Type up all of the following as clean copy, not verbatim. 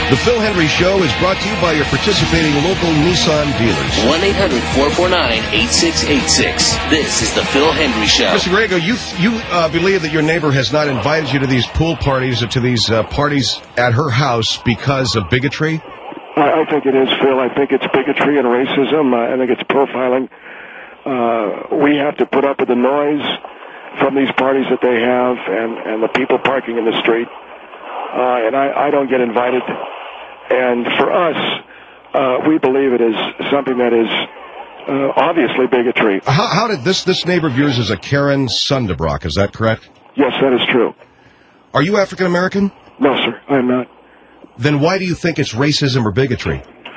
The Phil Hendry Show is brought to you by your participating local Nissan dealers. 1-800-449-8686. This is the Phil Hendry Show. Mr. Griego, you believe that your neighbor has not invited you to these pool parties or to these parties at her house because of bigotry? I think it is, Phil. I think it's bigotry and racism. I think it's profiling. We have to put up with the noise from these parties that they have and the people parking in the street. And I don't get invited. And for us, we believe it is something that is obviously bigotry. How did this neighbor of yours is a Karen Sundebrock, is that correct? Yes, that is true. Are you African American? No, sir, I am not. Then why do you think it's racism or bigotry?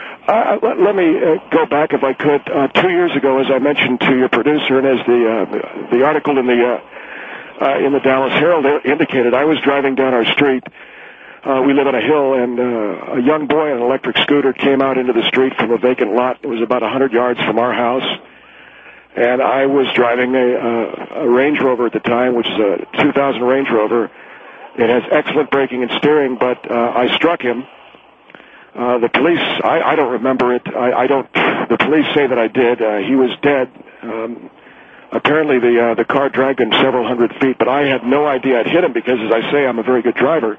Let me go back, if I could. 2 years ago, as I mentioned to your producer, and as the article in the Dallas Herald indicated, I was driving down our street. We live on a hill, and a young boy on an electric scooter came out into the street from a vacant lot. It was about 100 yards from our house. And I was driving a Range Rover at the time, which is a 2000 Range Rover. It has excellent braking and steering, but I struck him. The police, I don't remember it. The police say that I did. He was dead. Apparently the car dragged him several hundred feet, but I had no idea I'd hit him because, as I say, I'm a very good driver.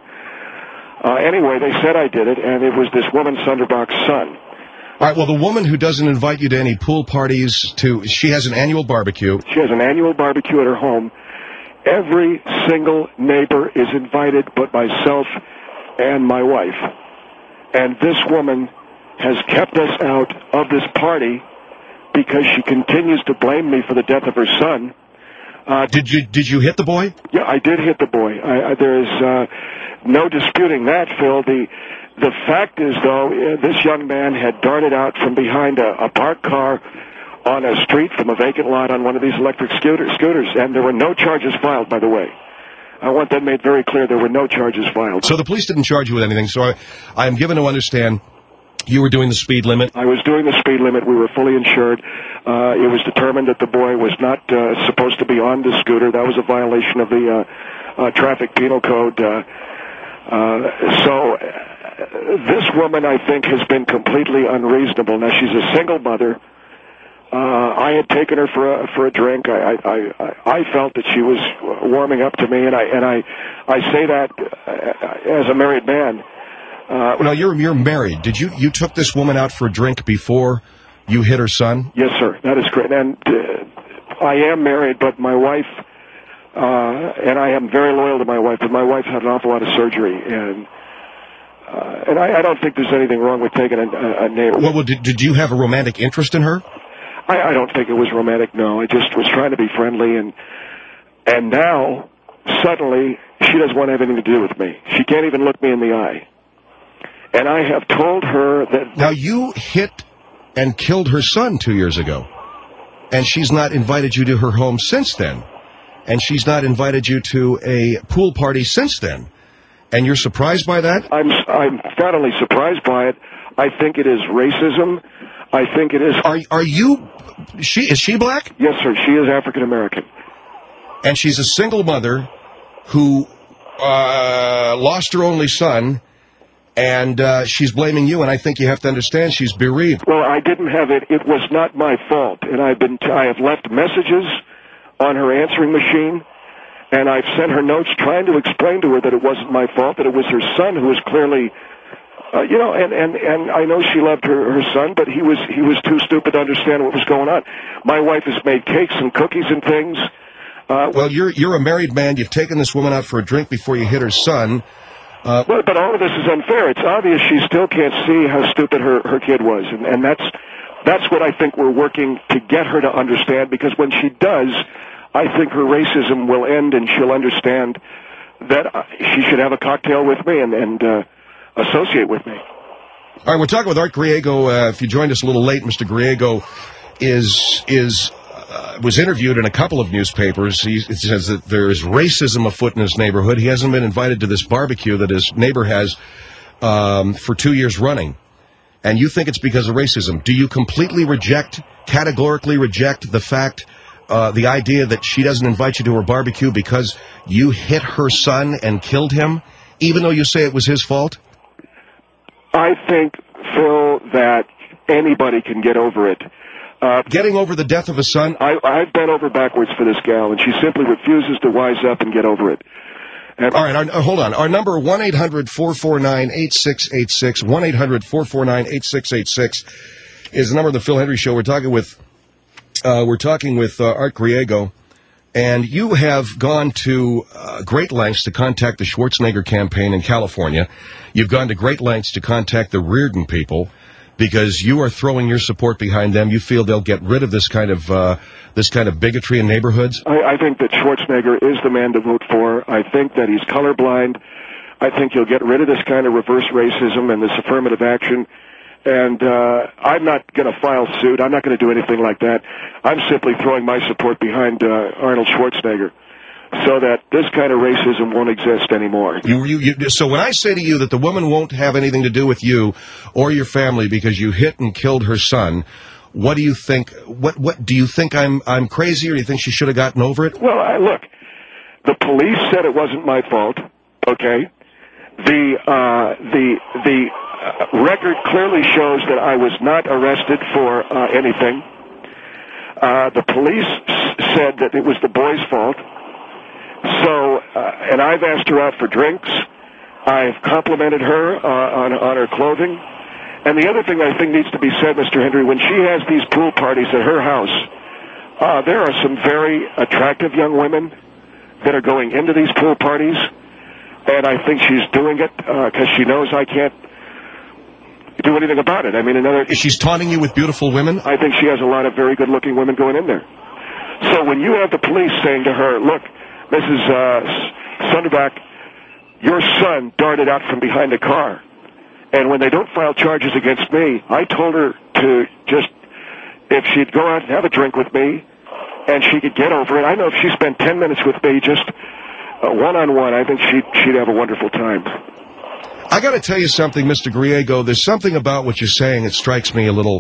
Anyway, they said I did it, and it was this woman, Sunderbach's son. All right, well, the woman who doesn't invite you to any pool parties, she has an annual barbecue. She has an annual barbecue at her home. Every single neighbor is invited but myself and my wife. And this woman has kept us out of this party because she continues to blame me for the death of her son. Did you hit the boy? Yeah, I did hit the boy. There is no disputing that, Phil. The fact is, though, this young man had darted out from behind a parked car on a street from a vacant lot on one of these electric scooters, and there were no charges filed, by the way. I want that made very clear. There were no charges filed. So the police didn't charge you with anything, so I am given to understand you were doing the speed limit? I was doing the speed limit. We were fully insured. It was determined that the boy was not supposed to be on the scooter. That was a violation of the traffic penal code. So this woman, I think, has been completely unreasonable. Now, she's a single mother. I had taken her for a drink. I felt that she was warming up to me, and I say that as a married man. Now you're married. Did you took this woman out for a drink before you hit her son? Yes, sir. That is correct. And I am married, but my wife, and I am very loyal to my wife. But my wife had an awful lot of surgery, and I don't think there's anything wrong with taking a neighbor. Well, did you have a romantic interest in her? I don't think it was romantic, no. I just was trying to be friendly, and now, suddenly, she doesn't want to have anything to do with me. She can't even look me in the eye. And I have told her that... Now, you hit and killed her son 2 years ago, and she's not invited you to her home since then, and she's not invited you to a pool party since then. And you're surprised by that? I'm not only surprised by it, I think it is racism. I think it is... Are you... Is she black? Yes, sir. She is African American. And she's a single mother who lost her only son, and she's blaming you, and I think you have to understand she's bereaved. Well, I didn't have it. It was not my fault, and I have left messages on her answering machine, and I've sent her notes trying to explain to her that it wasn't my fault, that it was her son who was clearly... and I know she loved her son, but he was too stupid to understand what was going on. My wife has made cakes and cookies and things. Well, you're a married man. You've taken this woman out for a drink before you hit her son. But all of this is unfair. It's obvious she still can't see how stupid her kid was, and that's what I think we're working to get her to understand. Because when she does, I think her racism will end, and she'll understand that she should have a cocktail with me and associate with me. All right, we're talking with Art Griego. If you joined us a little late, Mr. Griego was interviewed in a couple of newspapers. It says that there is racism afoot in his neighborhood. He hasn't been invited to this barbecue that his neighbor has for 2 years running. And you think it's because of racism. Do you categorically reject the fact, the idea that she doesn't invite you to her barbecue because you hit her son and killed him, even though you say it was his fault? I think, Phil, that anybody can get over it. Getting over the death of a son? I've bent over backwards for this gal, and she simply refuses to wise up and get over it. All right, hold on. Our number, 1-800-449-8686, 1-800-449-8686 is the number of the Phil Hendry Show. We're talking with Art Griego, and you have gone to great lengths to contact the Schwarzenegger campaign in California. You've gone to great lengths to contact the Reardon people because you are throwing your support behind them. You feel they'll get rid of this kind of bigotry in neighborhoods? I think that Schwarzenegger is the man to vote for. I think that he's colorblind. I think he'll get rid of this kind of reverse racism and this affirmative action. And I'm not going to file suit. I'm not going to do anything like that. I'm simply throwing my support behind Arnold Schwarzenegger so that this kind of racism won't exist anymore. So when I say to you that the woman won't have anything to do with you or your family because you hit and killed her son, what do you think? What do you think? I'm crazy, or do you think she should have gotten over it? Well, look, the police said it wasn't my fault. Okay, the record clearly shows that I was not arrested for anything. The police said that it was the boy's fault. So, and I've asked her out for drinks. I've complimented her on her clothing. And the other thing I think needs to be said, Mr. Hendry, when she has these pool parties at her house, there are some very attractive young women that are going into these pool parties. And I think she's doing it because she knows I can't do anything about it. I mean, she's taunting you with beautiful women? I think she has a lot of very good-looking women going in there. So when you have the police saying to her, look, Mrs. Sunderback, your son darted out from behind a car. And when they don't file charges against me, I told her to just, if she'd go out and have a drink with me, and she could get over it. I know if she spent 10 minutes with me, just one-on-one, I think she'd have a wonderful time. I got to tell you something, Mr. Griego. There's something about what you're saying that strikes me a little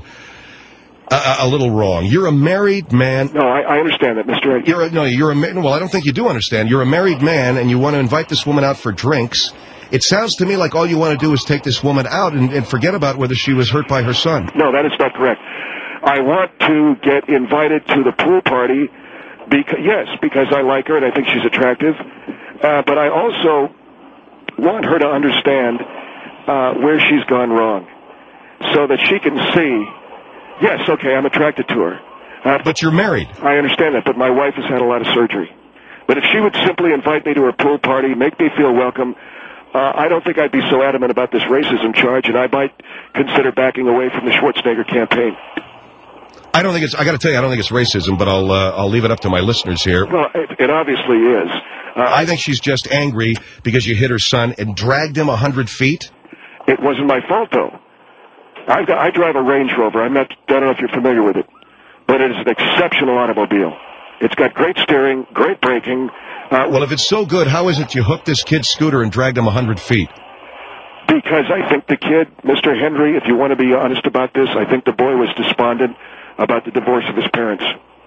wrong. You're a married man. No, I understand that, Mr. Well, I don't think you do understand. You're a married man, and you want to invite this woman out for drinks. It sounds to me like all you want to do is take this woman out and forget about whether she was hurt by her son. No, that is not correct. I want to get invited to the pool party, because I like her and I think she's attractive. But I also want her to understand where she's gone wrong, so that she can see, yes, okay, I'm attracted to her. But you're married. I understand that, but my wife has had a lot of surgery. But if she would simply invite me to her pool party, make me feel welcome, I don't think I'd be so adamant about this racism charge, and I might consider backing away from the Schwarzenegger campaign. I got to tell you, I don't think it's racism, but I'll leave it up to my listeners here. Well, it obviously is. I think she's just angry because you hit her son and dragged him 100 feet. It wasn't my fault, though. I drive a Range Rover. I don't know if you're familiar with it, but it is an exceptional automobile. It's got great steering, great braking. Well, if it's so good, how is it you hooked this kid's scooter and dragged him 100 feet? Because I think the kid, Mr. Hendry, if you want to be honest about this, I think the boy was despondent about the divorce of his parents.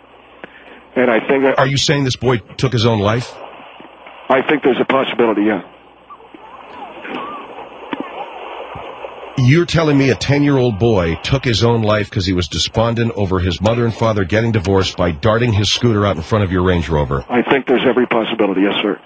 And I think... Are you saying this boy took his own life? I think there's a possibility, yeah. You're telling me a 10-year-old boy took his own life because he was despondent over his mother and father getting divorced by darting his scooter out in front of your Range Rover? I think there's every possibility, yes, sir.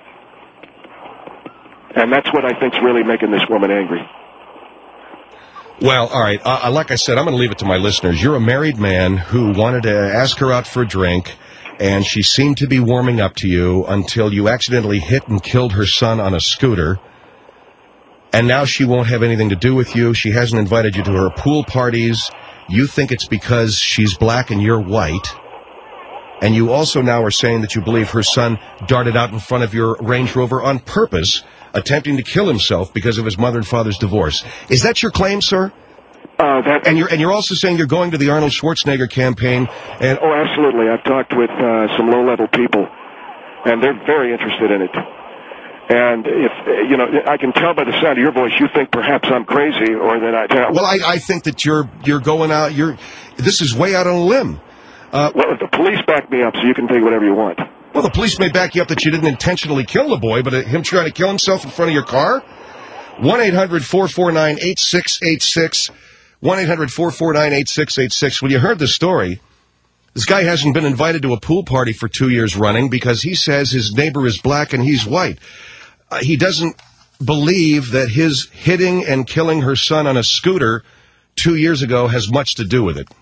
And that's what I think's really making this woman angry. Well, all right. Like I said, I'm going to leave it to my listeners. You're a married man who wanted to ask her out for a drink, and she seemed to be warming up to you until you accidentally hit and killed her son on a scooter. And now she won't have anything to do with you. She hasn't invited you to her pool parties. You think it's because she's black and you're white. And you also now are saying that you believe her son darted out in front of your Range Rover on purpose, attempting to kill himself because of his mother and father's divorce. Is that your claim, sir? And you're also saying you're going to the Arnold Schwarzenegger campaign. And oh, absolutely. I've talked with some low-level people, and they're very interested in it. And if I can tell by the sound of your voice, you think perhaps I'm crazy, or that I. Well, I think that you're going out. This is way out on a limb. Well, if the police back me up, so you can think whatever you want. Well, the police may back you up that you didn't intentionally kill the boy, but him trying to kill himself in front of your car. 1-800-449-8686. 1-800-449-8686. When you heard the story, this guy hasn't been invited to a pool party for 2 years running because he says his neighbor is black and he's white. He doesn't believe that his hitting and killing her son on a scooter 2 years ago has much to do with it.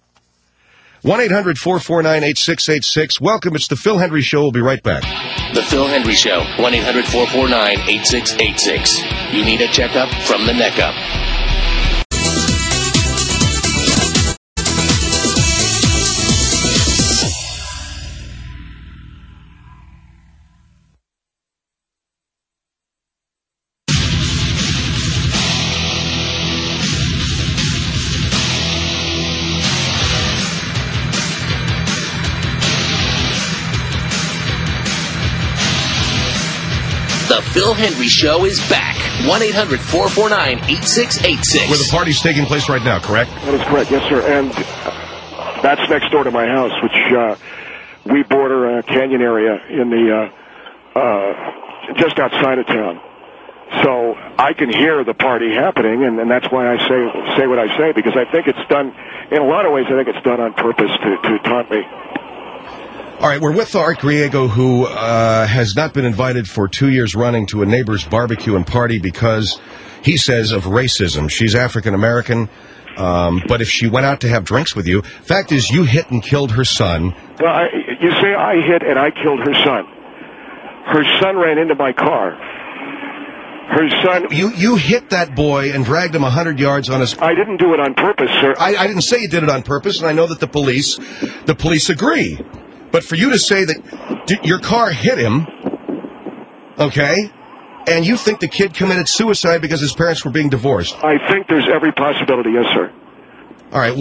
1-800-449-8686. Welcome. It's the Phil Hendry Show. We'll be right back. The Phil Hendry Show, 1-800-449-8686. You need a checkup from the neck up. The Phil Hendry Show is back. 1-800-449-8686. Where the party's taking place right now, correct? That is correct, yes, sir. And that's next door to my house, which we border a canyon area in the just outside of town. So I can hear the party happening, and that's why I say what I say, because I think it's done, in a lot of ways, I think it's done on purpose to taunt me. All right, we're with Art Griego, who has not been invited for 2 years running to a neighbor's barbecue and party because, he says, of racism. She's African-American, but if she went out to have drinks with you, fact is you hit and killed her son. Well, you say I hit and I killed her son. Her son ran into my car. Her son... You hit that boy and dragged him 100 yards on his... I didn't do it on purpose, sir. I didn't say you did it on purpose, and I know that the police agree. But for you to say that your car hit him, okay, and you think the kid committed suicide because his parents were being divorced. I think there's every possibility, yes, sir. All right,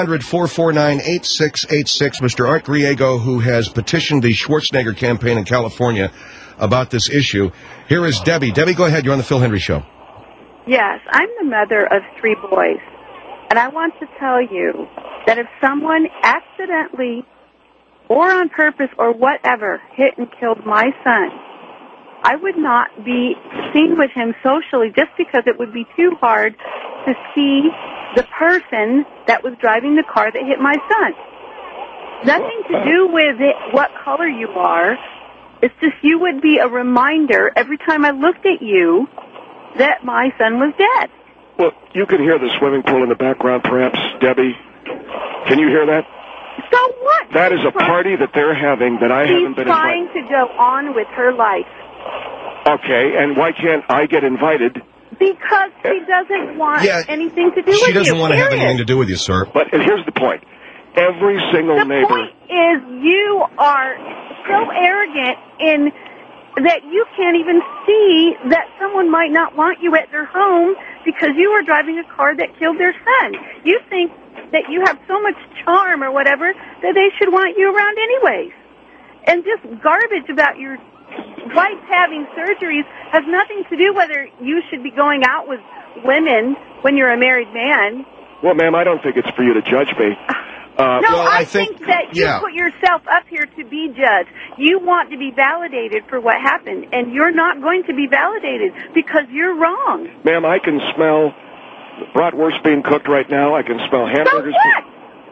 1-800-449-8686. Mr. Art Griego, who has petitioned the Schwarzenegger campaign in California about this issue. Here is Debbie. Debbie, go ahead. You're on the Phil Hendry Show. Yes, I'm the mother of 3 boys, and I want to tell you that if someone accidentally or on purpose or whatever hit and killed my son, I would not be seen with him socially just because it would be too hard to see the person that was driving the car that hit my son. Nothing to do with it, what color you are. It's just you would be a reminder every time I looked at you that my son was dead. Well, you can hear the swimming pool in the background, perhaps, Debbie. Can you hear that? So what? That is a party that they're having that I haven't been invited. She's trying to go on with her life. Okay, and why can't I get invited? Because she doesn't want anything to do with you. She doesn't want to have anything to do with you, sir. But here's the point. Every single neighbor... The point is you are so arrogant in that you can't even see that someone might not want you at their home because you were driving a car that killed their son. You think that you have so much charm or whatever that they should want you around anyways. And just garbage about your wife having surgeries has nothing to do whether you should be going out with women when you're a married man. Well, ma'am, I don't think it's for you to judge me. I think that you put yourself up here to be judged. You want to be validated for what happened, and you're not going to be validated because you're wrong. Ma'am, I can smell bratwurst being cooked right now. I can smell hamburgers. So what?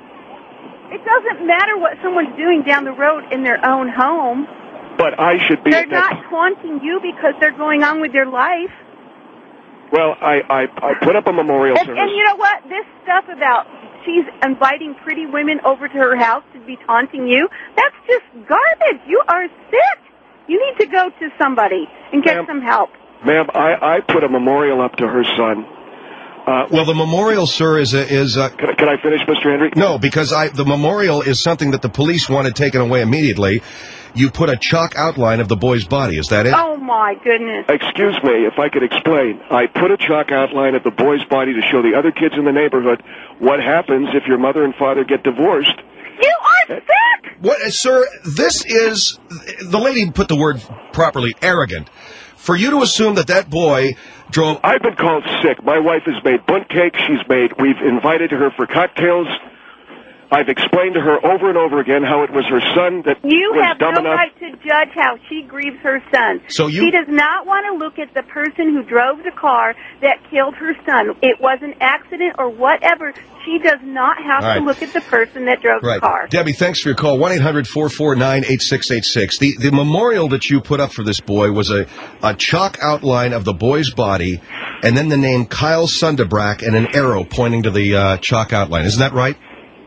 It doesn't matter what someone's doing down the road in their own home. But I should be... They're not taunting you because they're going on with their life. Well, I put up a memorial service. And you know what? This stuff about she's inviting pretty women over to her house to be taunting you, that's just garbage. You are sick. You need to go to somebody and get some help. Ma'am, I put a memorial up to her son. Well, the memorial, sir, is Can I finish, Mr. Hendry? No, because the memorial is something that the police wanted taken away immediately. You put a chalk outline of the boy's body. Is that it? Oh, my goodness. Excuse me, if I could explain. I put a chalk outline of the boy's body to show the other kids in the neighborhood what happens if your mother and father get divorced. You are sick! What, sir, this is... The lady put the word properly, arrogant. For you to assume that boy drove... I've been called sick. My wife has made bundt cake. We've invited her for cocktails. I've explained to her over and over again how it was her son that You was have dumb no enough. right to judge how she grieves her son. So you- She does not want to look at the person who drove the car that killed her son. It was an accident or whatever. She does not have All right. to look at the person that drove the car. Debbie, thanks for your call. 1-800-449-8686. The memorial that you put up for this boy was a chalk outline of the boy's body and then the name Kyle Sundebrack and an arrow pointing to the chalk outline. Isn't that right?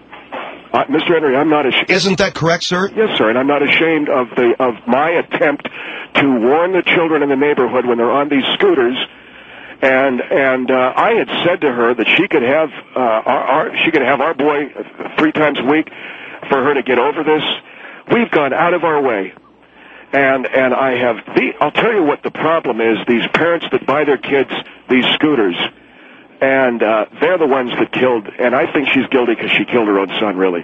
Mr. Henry, I'm not ashamed. Isn't that correct, sir? Yes, sir, and I'm not ashamed of my attempt to warn the children in the neighborhood when they're on these scooters. And I had said to her that she could have our boy 3 times a week for her to get over this. We've gone out of our way, and I'll tell you what the problem is. These parents that buy their kids these scooters, and they're the ones that killed. And I think she's guilty because she killed her own son. Really.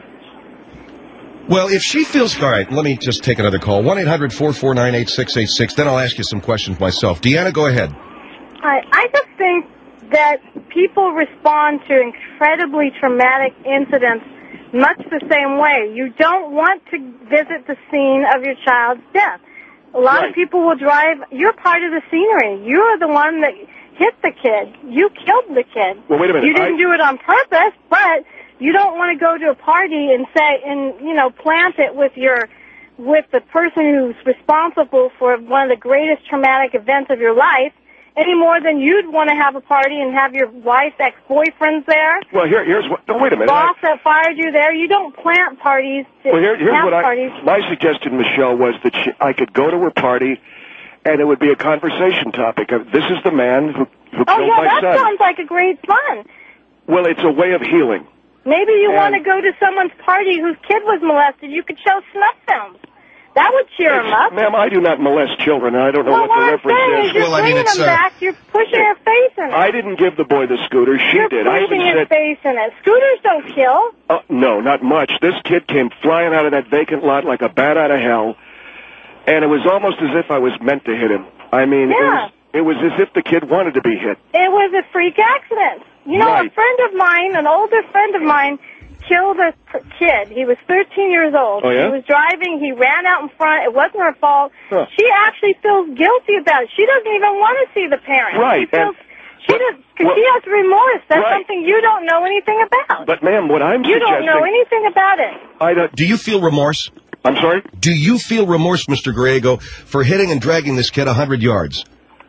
Well, if she feels... All right, let me just take another call. 1-800-449-8686. Then I'll ask you some questions myself. Deanna, go ahead. I just think that people respond to incredibly traumatic incidents much the same way. You don't want to visit the scene of your child's death. A lot of people will drive. You're part of the scenery. You're the one that hit the kid. You killed the kid. Well, wait a minute. You didn't do it on purpose, but you don't want to go to a party and plant it with the person who's responsible for one of the greatest traumatic events of your life, any more than you'd want to have a party and have your wife's ex-boyfriends there. Well, here's what. No, wait a minute. Boss that fired you there. You don't plant parties to here's have what parties. my suggestion, Michelle, was that I could go to her party, and it would be a conversation topic. This is the man who killed my son. That sounds like a great fun. Well, it's a way of healing. Maybe you want to go to someone's party whose kid was molested. You could show snuff films. That would cheer him up. Ma'am, I do not molest children, and I don't know what the reference is. You're bringing them back. You're pushing your face in it. I didn't give the boy the scooter. She did. You're pushing your face in it. Scooters don't kill. No, not much. This kid came flying out of that vacant lot like a bat out of hell, and it was almost as if I was meant to hit him. I mean, it was as if the kid wanted to be hit. It was a freak accident. You know, a friend of mine, an older friend of mine, killed a kid. He was 13 years old. Oh, yeah? He was driving. He ran out in front. It wasn't her fault. Huh. She actually feels guilty about it. She doesn't even want to see the parent. Right. She has remorse. That's something you don't know anything about. But, ma'am, what I'm You suggesting... don't know anything about it. Do you feel remorse? I'm sorry? Do you feel remorse, Mr. Griego, for hitting and dragging this kid 100 yards?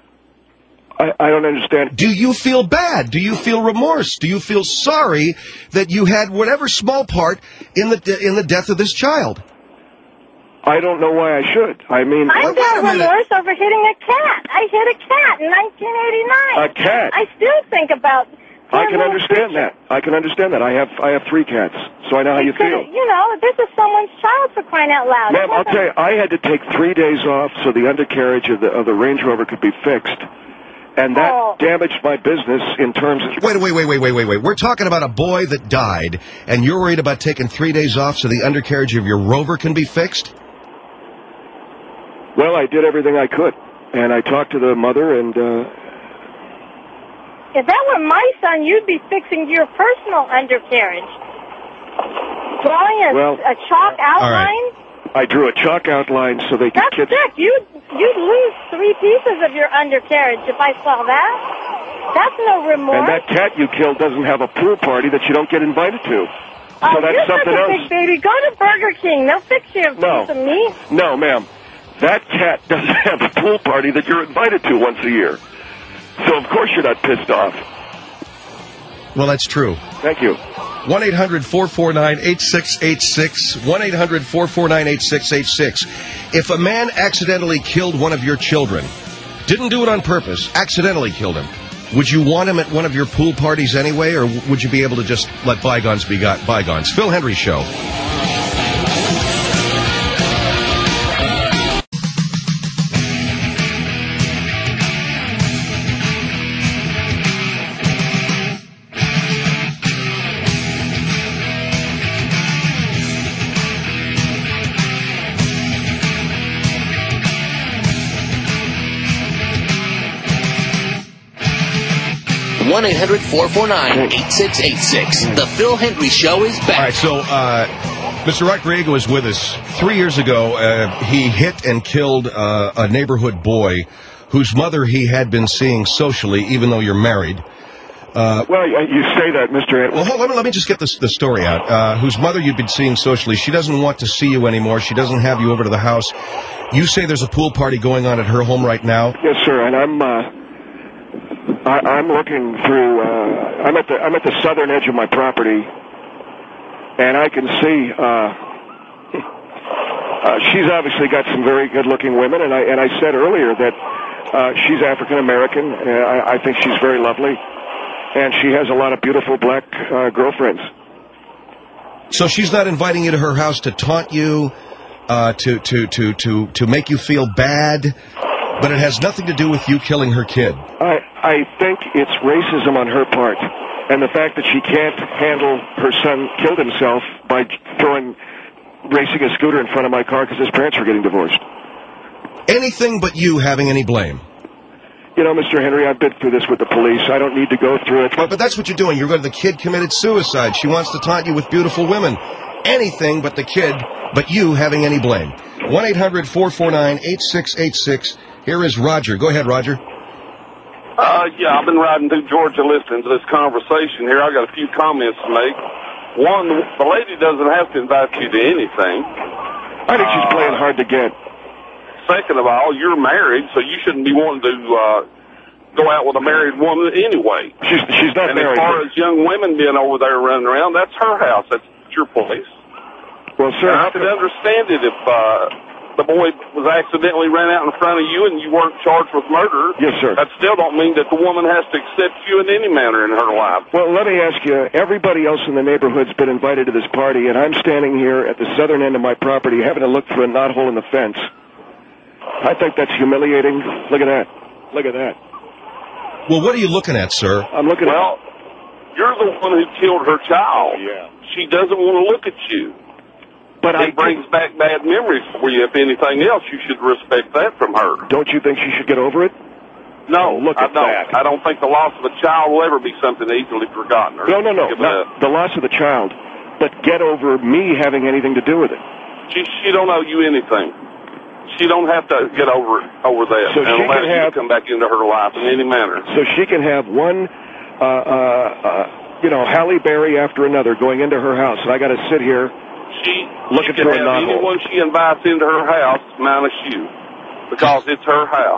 I don't understand. Do you feel bad? Do you feel remorse? Do you feel sorry that you had whatever small part in the death of this child? I don't know why I should. I mean... I feel remorse over hitting a cat. I hit a cat in 1989. A cat? I still think about... I can understand that. I can understand that. I have 3 cats, so I know how you feel. You know, this is someone's child, for crying out loud. Ma'am, I'll tell you, I had to take 3 days off so the undercarriage of the Range Rover could be fixed. And that damaged my business in terms of... Wait. We're talking about a boy that died, and you're worried about taking 3 days off so the undercarriage of your Rover can be fixed? Well, I did everything I could. And I talked to the mother, and... If that were my son, you'd be fixing your personal undercarriage. Drawing a chalk outline? I drew a chalk outline so they could... That's sick. You'd lose 3 pieces of your undercarriage if I saw that. That's no remorse. And that cat you killed doesn't have a pool party that you don't get invited to. So that's you're something such a else. big baby. Go to Burger King. They'll fix you a piece of meat. No, ma'am. That cat doesn't have a pool party that you're invited to once a year. So, of course, you're not pissed off. Well, that's true. Thank you. 1-800-449-8686. 1-800-449-8686. If a man accidentally killed one of your children, didn't do it on purpose, accidentally killed him, would you want him at one of your pool parties anyway, or would you be able to just let bygones be bygones? Phil Hendry Show. 1-800-449-8686. The Phil Hendry Show is back. All right, so Mr. Art Griego was with us. 3 years ago, he hit and killed a neighborhood boy whose mother he had been seeing socially, even though you're married. Well, you say that, Mr. Edwards. Well, hold on, let me just get the story out. Whose mother you've been seeing socially. She doesn't want to see you anymore. She doesn't have you over to the house. You say there's a pool party going on at her home right now? Yes, sir, and I'm looking through, I'm at the southern edge of my property, and I can see, she's obviously got some very good-looking women, and I said earlier that she's African-American. I think she's very lovely, and she has a lot of beautiful black girlfriends. So she's not inviting you to her house to taunt you, to make you feel bad, but it has nothing to do with you killing her kid. I think it's racism on her part, and the fact that she can't handle her son killed himself by racing a scooter in front of my car because his parents were getting divorced. Anything but you having any blame. You know, Mr. Henry, I've been through this with the police. I don't need to go through it. But that's what you're doing. You're going to the kid committed suicide. She wants to taunt you with beautiful women. Anything but the kid, but you having any blame. 1-800-449-8686. Here is Roger. Go ahead, Roger. Yeah, I've been riding through Georgia listening to this conversation here. I got a few comments to make. One, the lady doesn't have to invite you to anything. I think she's playing hard to get. Second of all, you're married, so you shouldn't be wanting to go out with a married woman anyway. She's not and married. And as far as young women being over there running around, that's her house. That's your place. Well, sir, I could understand it if the boy was accidentally ran out in front of you and you weren't charged with murder. Yes, sir. That still don't mean that the woman has to accept you in any manner in her life. Well, let me ask you, everybody else in the neighborhood's been invited to this party, and I'm standing here at the southern end of my property having to look through a knothole in the fence. I think that's humiliating. Look at that. Look at that. Well, what are you looking at, sir? I'm looking at... Well, you're the one who killed her child. Yeah. She doesn't want to look at you. But it brings back bad memories for you. If anything else, you should respect that from her. Don't you think she should get over it? No, look at that. I don't think the loss of a child will ever be something easily forgotten. No. Not the loss of the child, but get over me having anything to do with it. She don't owe you anything. She don't have to get over that. So she can have come back into her life in any manner. So she can have one, Halle Berry after another going into her house, and I got to sit here. She can have anyone she invites into her house minus you, because it's her house.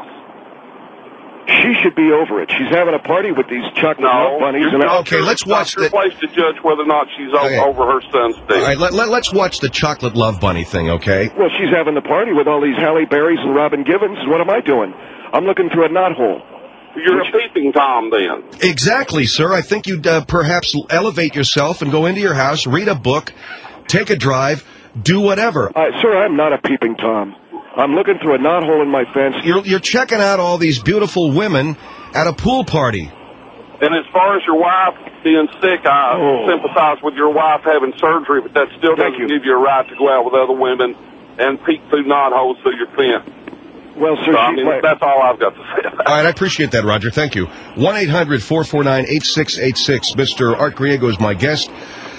She should be over it. She's having a party with these chocolate milk bunnies. Okay, let's watch the place to judge whether or not she's over her son's death. All right, let's watch the chocolate love bunny thing, okay? Well, she's having the party with all these Halle Berrys and Robin Givens. What am I doing? I'm looking through a knothole. You're a peeping Tom, then. Exactly, sir. I think you'd perhaps elevate yourself and go into your house, read a book, take a drive, do whatever. Sir, I'm not a peeping Tom. I'm looking through a knothole in my fence. You're checking out all these beautiful women at a pool party. And as far as your wife being sick, I sympathize with your wife having surgery, but that still doesn't give you a right to go out with other women and peek through knotholes through your fence. Well, sir, that's all I've got to say about it. All right, I appreciate that, Roger. Thank you. 1-800-449-8686. Mr. Art Griego is my guest.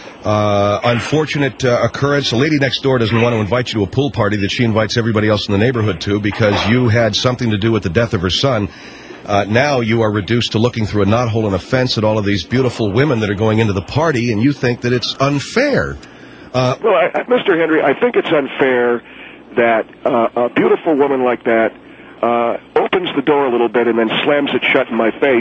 Unfortunate occurrence. The lady next door doesn't want to invite you to a pool party that she invites everybody else in the neighborhood to because you had something to do with the death of her son. Now you are reduced to looking through a knothole in a fence at all of these beautiful women that are going into the party, and you think that it's unfair. Mr. Henry, I think it's unfair that a beautiful woman like that opens the door a little bit and then slams it shut in my face.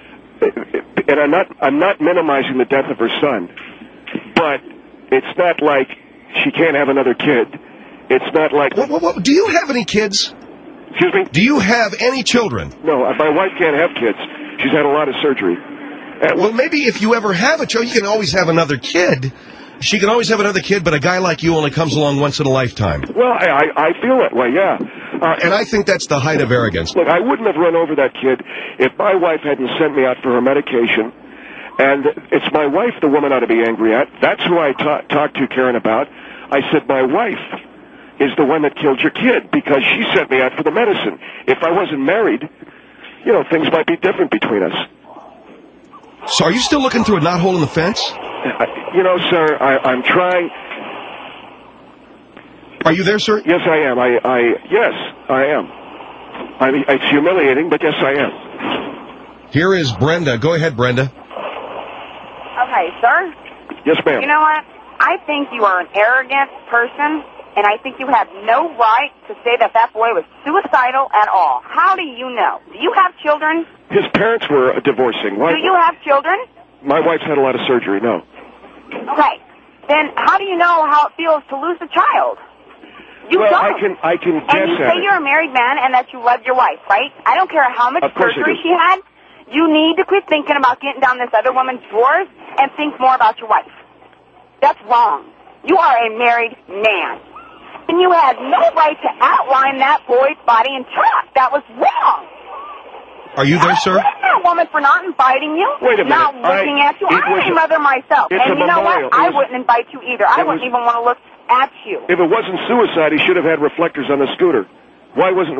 And I'm not minimizing the death of her son, but it's not like she can't have another kid. It's not like... Do you have any kids? Excuse me? Do you have any children? No, my wife can't have kids. She's had a lot of surgery. Well, maybe if you ever have a child, you can always have another kid. She can always have another kid, but a guy like you only comes along once in a lifetime. Well, I feel that way, yeah. And I think that's the height of arrogance. Look, I wouldn't have run over that kid if my wife hadn't sent me out for her medication. And it's my wife the woman ought to be angry at. That's who I talked to Karen about. I said, my wife is the one that killed your kid because she sent me out for the medicine. If I wasn't married, things might be different between us. So are you still looking through a knothole in the fence? You know, sir, I'm trying. Are you there, sir? Yes, I am. Yes, I am. It's humiliating, but yes, I am. Here is Brenda. Go ahead, Brenda. Okay, sir. Yes, ma'am. You know what? I think you are an arrogant person, and I think you have no right to say that that boy was suicidal at all. How do you know? Do you have children? His parents were divorcing. Do you have children? My wife's had a lot of surgery, no. Okay. Then how do you know how it feels to lose a child? You well, don't. I can guess and you say you're a married man and that you love your wife, right? I don't care how much surgery she had. You need to quit thinking about getting down this other woman's drawers and think more about your wife. That's wrong. You are a married man. And you had no right to outline that boy's body and talk. That was wrong. Are you there, sir? I blame that woman for not inviting you. Wait a minute. Not looking at you. I'm a mother myself. And you know what? I wouldn't invite you either. I wouldn't even want to look at you. If it wasn't suicide, he should have had reflectors on the scooter. If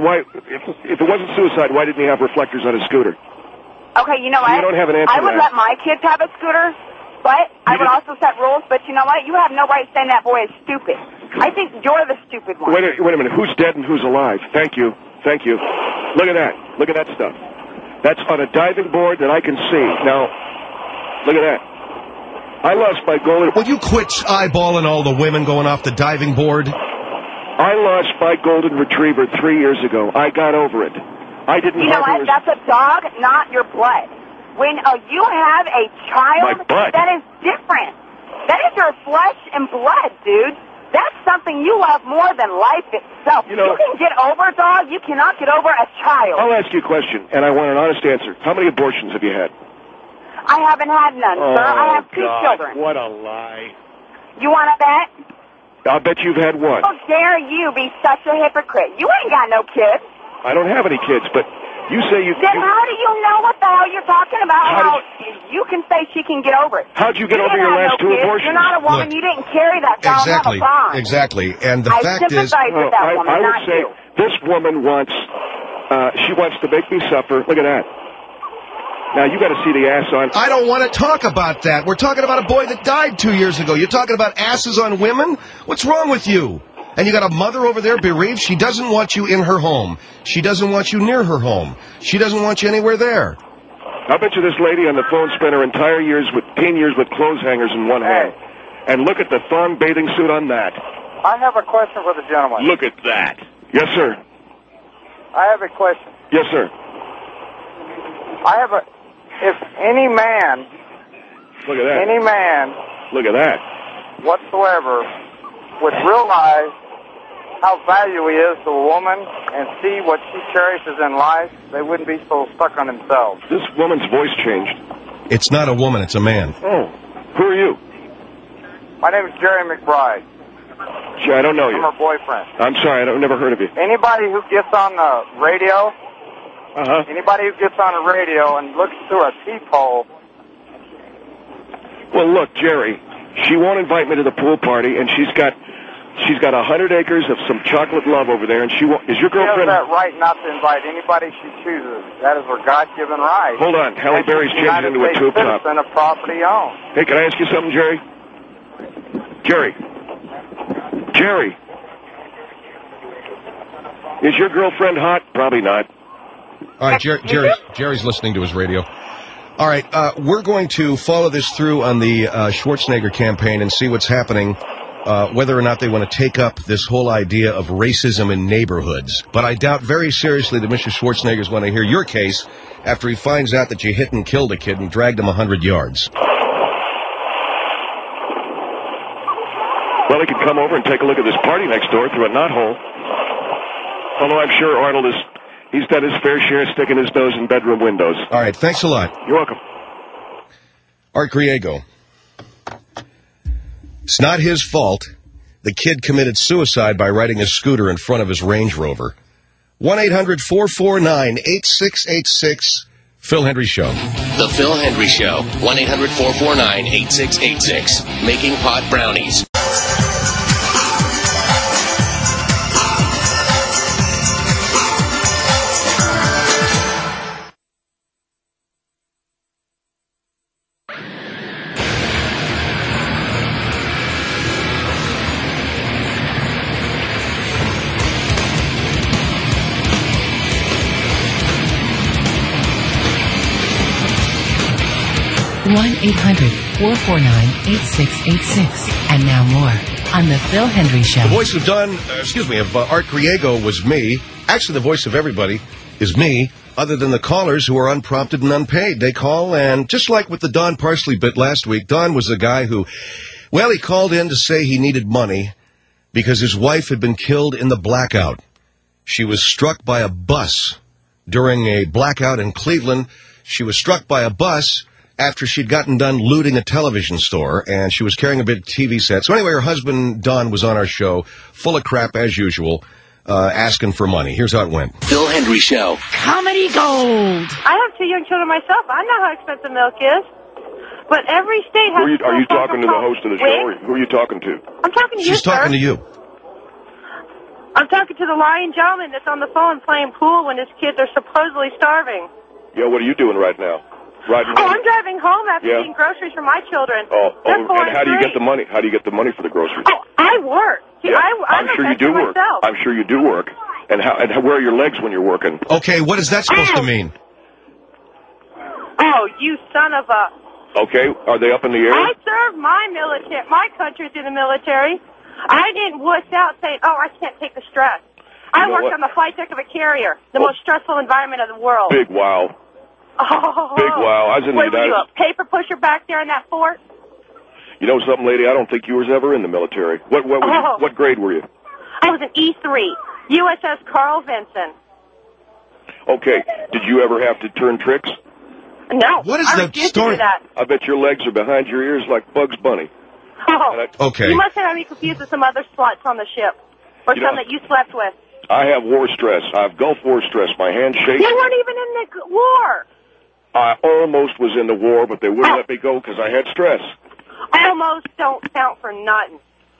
it wasn't suicide, why didn't he have reflectors on his scooter? Okay, you know what? You don't have an answer I would to that. let my kids have a scooter, but I would also set rules. But you know what? You have no right saying that boy is stupid. I think you're the stupid one. Wait a minute. Who's dead and who's alive? Thank you. Look at that. Look at that stuff. That's on a diving board that I can see. Now, look at that. I lost my golden... Will you quit eyeballing all the women going off the diving board? I lost my golden retriever 3 years ago. I got over it. I didn't... You know what? That's a dog, not your blood. When you have a child, that is different. That is your flesh and blood, dude. That's something you love more than life itself. You can get over a dog. You cannot get over a child. I'll ask you a question, and I want an honest answer. How many abortions have you had? I haven't had none, sir. I have 2 children. What a lie. You want to bet? I'll bet you've had one. How dare you be such a hypocrite? You ain't got no kids. I don't have any kids, but you say you... Then how do you know what the hell you're talking about? How you can say she can get over it. How'd you get over your last 2 abortions? You're not a woman. Look, you didn't carry that child on a bond. Exactly. And the fact is... I sympathize with that woman, I would not say you. this woman wants... she wants to make me suffer. Look at that. Now, you got to see the ass on... I don't want to talk about that. We're talking about a boy that died 2 years ago. You're talking about asses on women? What's wrong with you? And you got a mother over there bereaved. She doesn't want you in her home. She doesn't want you near her home. She doesn't want you anywhere there. I bet you this lady on the phone spent her entire 10 years with clothes hangers in one hand. And look at the thong bathing suit on that. I have a question for the gentleman. Look at that. Yes, sir. I have a question. Yes, sir. If any man... Look at that. Any man... Look at that. Whatsoever would realize how valuable he is to a woman and see what she cherishes in life, they wouldn't be so stuck on themselves. This woman's voice changed. It's not a woman, it's a man. Oh. Who are you? My name is Jerry McBride. Gee, I don't know you. I'm her boyfriend. I'm sorry, I've never heard of you. Anybody who gets on the radio, anybody who gets on the radio and looks through a peephole... Well, look, Jerry, she won't invite me to the pool party, and she's got 100 acres of some chocolate love over there, and she won't... Is your girlfriend... She has that right not to invite anybody she chooses. That is her God-given right. Hold on. Halle Berry's changed into a tube top. And a property owned. Hey, can I ask you something, Jerry? Jerry. Is your girlfriend hot? Probably not. All right, Jerry's listening to his radio. All right, we're going to follow this through on the Schwarzenegger campaign and see what's happening, whether or not they want to take up this whole idea of racism in neighborhoods. But I doubt very seriously that Mr. Schwarzenegger's going to hear your case after he finds out that you hit and killed a kid and dragged him 100 yards. Well, he could come over and take a look at this party next door through a knothole. Although I'm sure Arnold he's done his fair share of sticking his nose in bedroom windows. All right, thanks a lot. You're welcome. Art Griego. It's not his fault. The kid committed suicide by riding a scooter in front of his Range Rover. 1-800-449-8686. Phil Hendry Show. The Phil Hendry Show. 1-800-449-8686. Making pot brownies. 1-800-449-8686. And now more on The Phil Hendrie Show. The voice of Art Griego was me. Actually, the voice of everybody is me, other than the callers who are unprompted and unpaid. They call, and just like with the Don Parsley bit last week, Don was a guy who, well, he called in to say he needed money because his wife had been killed in the blackout. She was struck by a bus during a blackout in Cleveland. She was struck by a bus after she'd gotten done looting a television store, and she was carrying a big TV set. So anyway, her husband, Don, was on our show, full of crap as usual, asking for money. Here's how it went. Phil Hendrie Show. Comedy Gold. I have 2 young children myself. I know how expensive milk is. But every state has... Are you talking to the host of the show, or who are you talking to? I'm talking to you, She's talking to you. I'm talking to the lying gentleman that's on the phone playing pool when his kids are supposedly starving. Yeah, what are you doing right now? I'm driving home after getting groceries for my children. And how do you get the money? How do you get the money for the groceries? Oh, I work. Yeah, I'm sure you do work. Myself. I'm sure you do work. And where are your legs when you're working? Okay, what is that supposed to mean? Oh, you son of a... Okay, are they up in the air? I served my military. My country's in the military. I didn't wuss out saying, "Oh, I can't take the stress." I worked on the flight deck of a carrier, the most stressful environment of the world. Big wow. Oh. Big wow. I was in the Were you a paper pusher back there in that fort? You know something, lady? I don't think you was ever in the military. What grade were you? I was an E3, USS Carl Vinson. Okay. Did you ever have to turn tricks? No. What is the story? I bet your legs are behind your ears like Bugs Bunny. Oh. Okay. You must have me confused with some other sluts on the ship, or some that you slept with. I have war stress. I have Gulf War stress. My hands shake. You weren't even in the war. I almost was in the war, but they wouldn't let me go because I had stress. Almost don't count for nothing.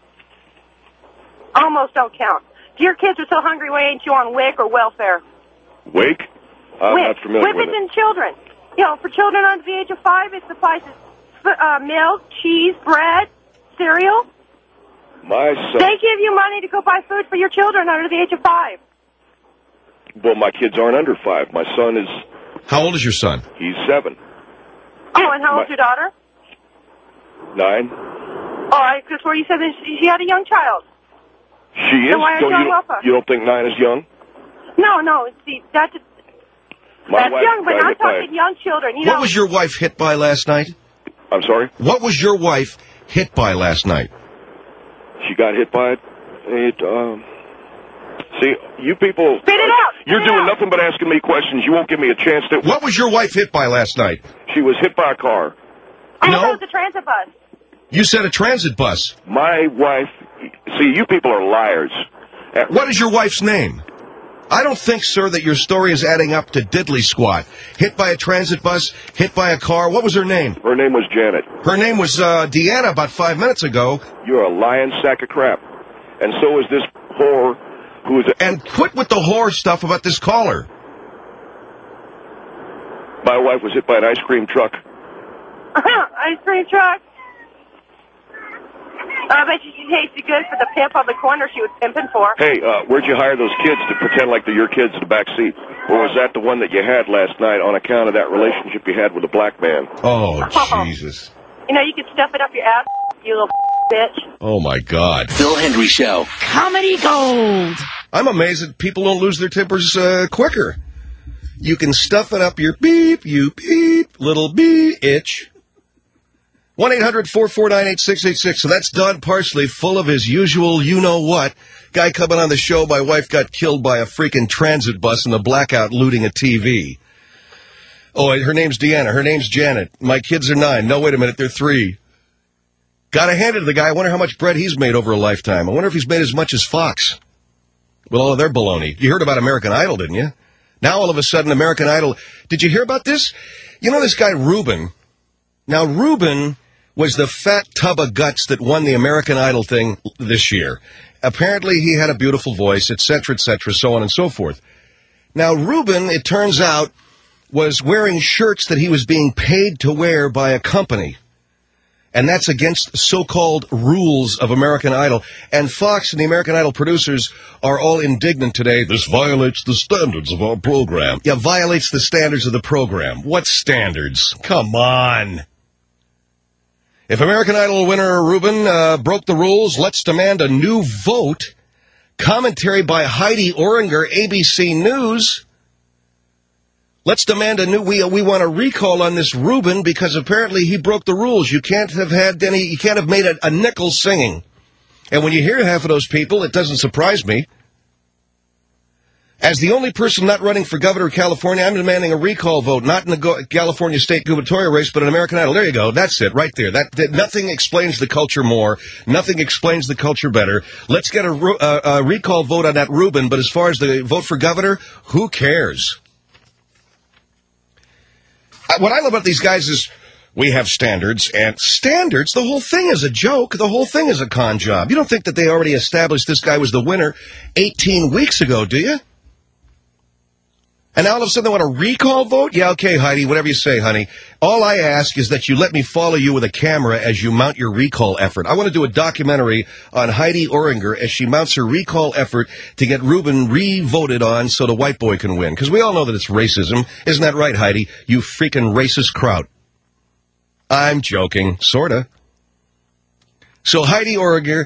Almost don't count. If your kids are so hungry, why ain't you on WIC or welfare? WIC? I'm not familiar with it. Women and children. You know, for children under the age of 5, it supplies milk, cheese, bread, cereal. My son. They give you money to go buy food for your children under the age of 5. Well, my kids aren't under 5. My son is... How old is your son? He's 7. Oh, and how old's your daughter? 9. Oh, because where you said that she had a young child. She is? So why aren't you on welfare? You don't think 9 is young? No. See, that's young, but I'm talking young children. What was your wife hit by last night? I'm sorry? What was your wife hit by last night? She got hit by it. See, you people... Spit it out! You're doing nothing but asking me questions. You won't give me a chance to... What was your wife hit by last night? She was hit by a car. I thought it was a transit bus. You said a transit bus. My wife... See, you people are liars. What is your wife's name? I don't think, sir, that your story is adding up to diddly squat. Hit by a transit bus, hit by a car. What was her name? Her name was Janet. Her name was Deanna about 5 minutes ago. You're a lying sack of crap. And so is this whore who is... And quit with the whore stuff about this caller. My wife was hit by an ice cream truck. Ice cream truck? I bet you she tasted good for the pimp on the corner she was pimping for. Hey, where'd you hire those kids to pretend like they're your kids in the back seat? Or was that the one that you had last night on account of that relationship you had with a black man? Oh, Jesus. You know, you could stuff it up your ass, you little bitch. Oh, my God. Phil Hendrie Show. Comedy Gold. I'm amazed that people don't lose their tempers quicker. You can stuff it up your beep, you beep, little bee itch. 1-800-449-8686. So that's Don Parsley, full of his usual you-know-what. Guy coming on the show, my wife got killed by a freaking transit bus in the blackout looting a TV. Oh, her name's Deanna. Her name's Janet. My kids are 9. No, wait a minute, they're 3. Gotta hand it to the guy. I wonder how much bread he's made over a lifetime. I wonder if he's made as much as Fox. With all of their baloney. You heard about American Idol, didn't you? Now, all of a sudden, American Idol... Did you hear about this? You know this guy, Ruben? Now, Ruben was the fat tub of guts that won the American Idol thing this year. Apparently, he had a beautiful voice, etc., so on and so forth. Now, Ruben, it turns out, was wearing shirts that he was being paid to wear by a company. And that's against so-called rules of American Idol. And Fox and the American Idol producers are all indignant today. This violates the standards of our program. Yeah, violates the standards of the program. What standards? Come on. If American Idol winner Rubin broke the rules, let's demand a new vote. Commentary by Heidi Oringer, ABC News. Let's demand a new. We want a recall on this Rubin because apparently he broke the rules. You can't have made a nickel singing. And when you hear half of those people, it doesn't surprise me. As the only person not running for governor of California, I'm demanding a recall vote, not in the California state gubernatorial race, but in American Idol. There you go. That's it, right there. That nothing explains the culture more. Nothing explains the culture better. Let's get a recall vote on that Rubin. But as far as the vote for governor, who cares? What I love about these guys is we have standards, and standards, the whole thing is a joke. The whole thing is a con job. You don't think that they already established this guy was the winner 18 weeks ago, do you? And now all of a sudden they want a recall vote? Yeah, okay, Heidi, whatever you say, honey. All I ask is that you let me follow you with a camera as you mount your recall effort. I want to do a documentary on Heidi Oringer as she mounts her recall effort to get Rubin re-voted on so the white boy can win. Because we all know that it's racism. Isn't that right, Heidi? You freaking racist kraut. I'm joking. Sorta. So Heidi Oringer,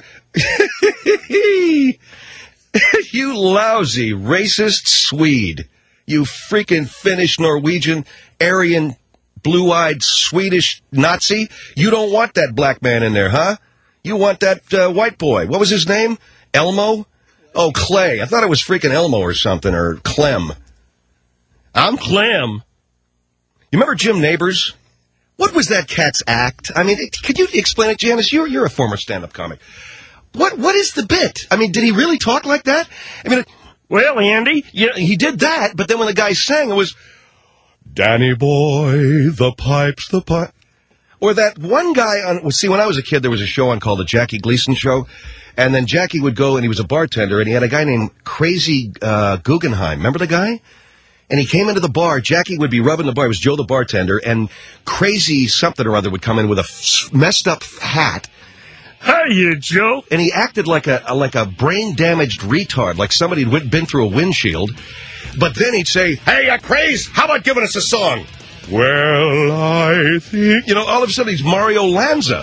you lousy racist Swede. You freaking Finnish, Norwegian, Aryan, blue-eyed, Swedish Nazi. You don't want that black man in there, huh? You want that white boy. What was his name? Elmo? Oh, Clay. I thought it was freaking Elmo or something, or Clem. I'm Clem. You remember Jim Neighbors? What was that cat's act? I mean, could you explain it, Janice? You're a former stand-up comic. What is the bit? I mean, did he really talk like that? I mean... Well, Andy, he did that, but then when the guy sang, it was, Danny boy, the pipes, the pipe. Or that one guy on, see, when I was a kid, there was a show on called The Jackie Gleason Show, and then Jackie would go, and he was a bartender, and he had a guy named Crazy Guggenheim. Remember the guy? And he came into the bar, Jackie would be rubbing the bar, it was Joe the bartender, and Crazy something or other would come in with a messed up hat. Hiya, Joe. And he acted like a brain-damaged retard, like somebody had been through a windshield. But then he'd say, hey, Craze, how about giving us a song? Well, I think... You know, all of a sudden he's Mario Lanza.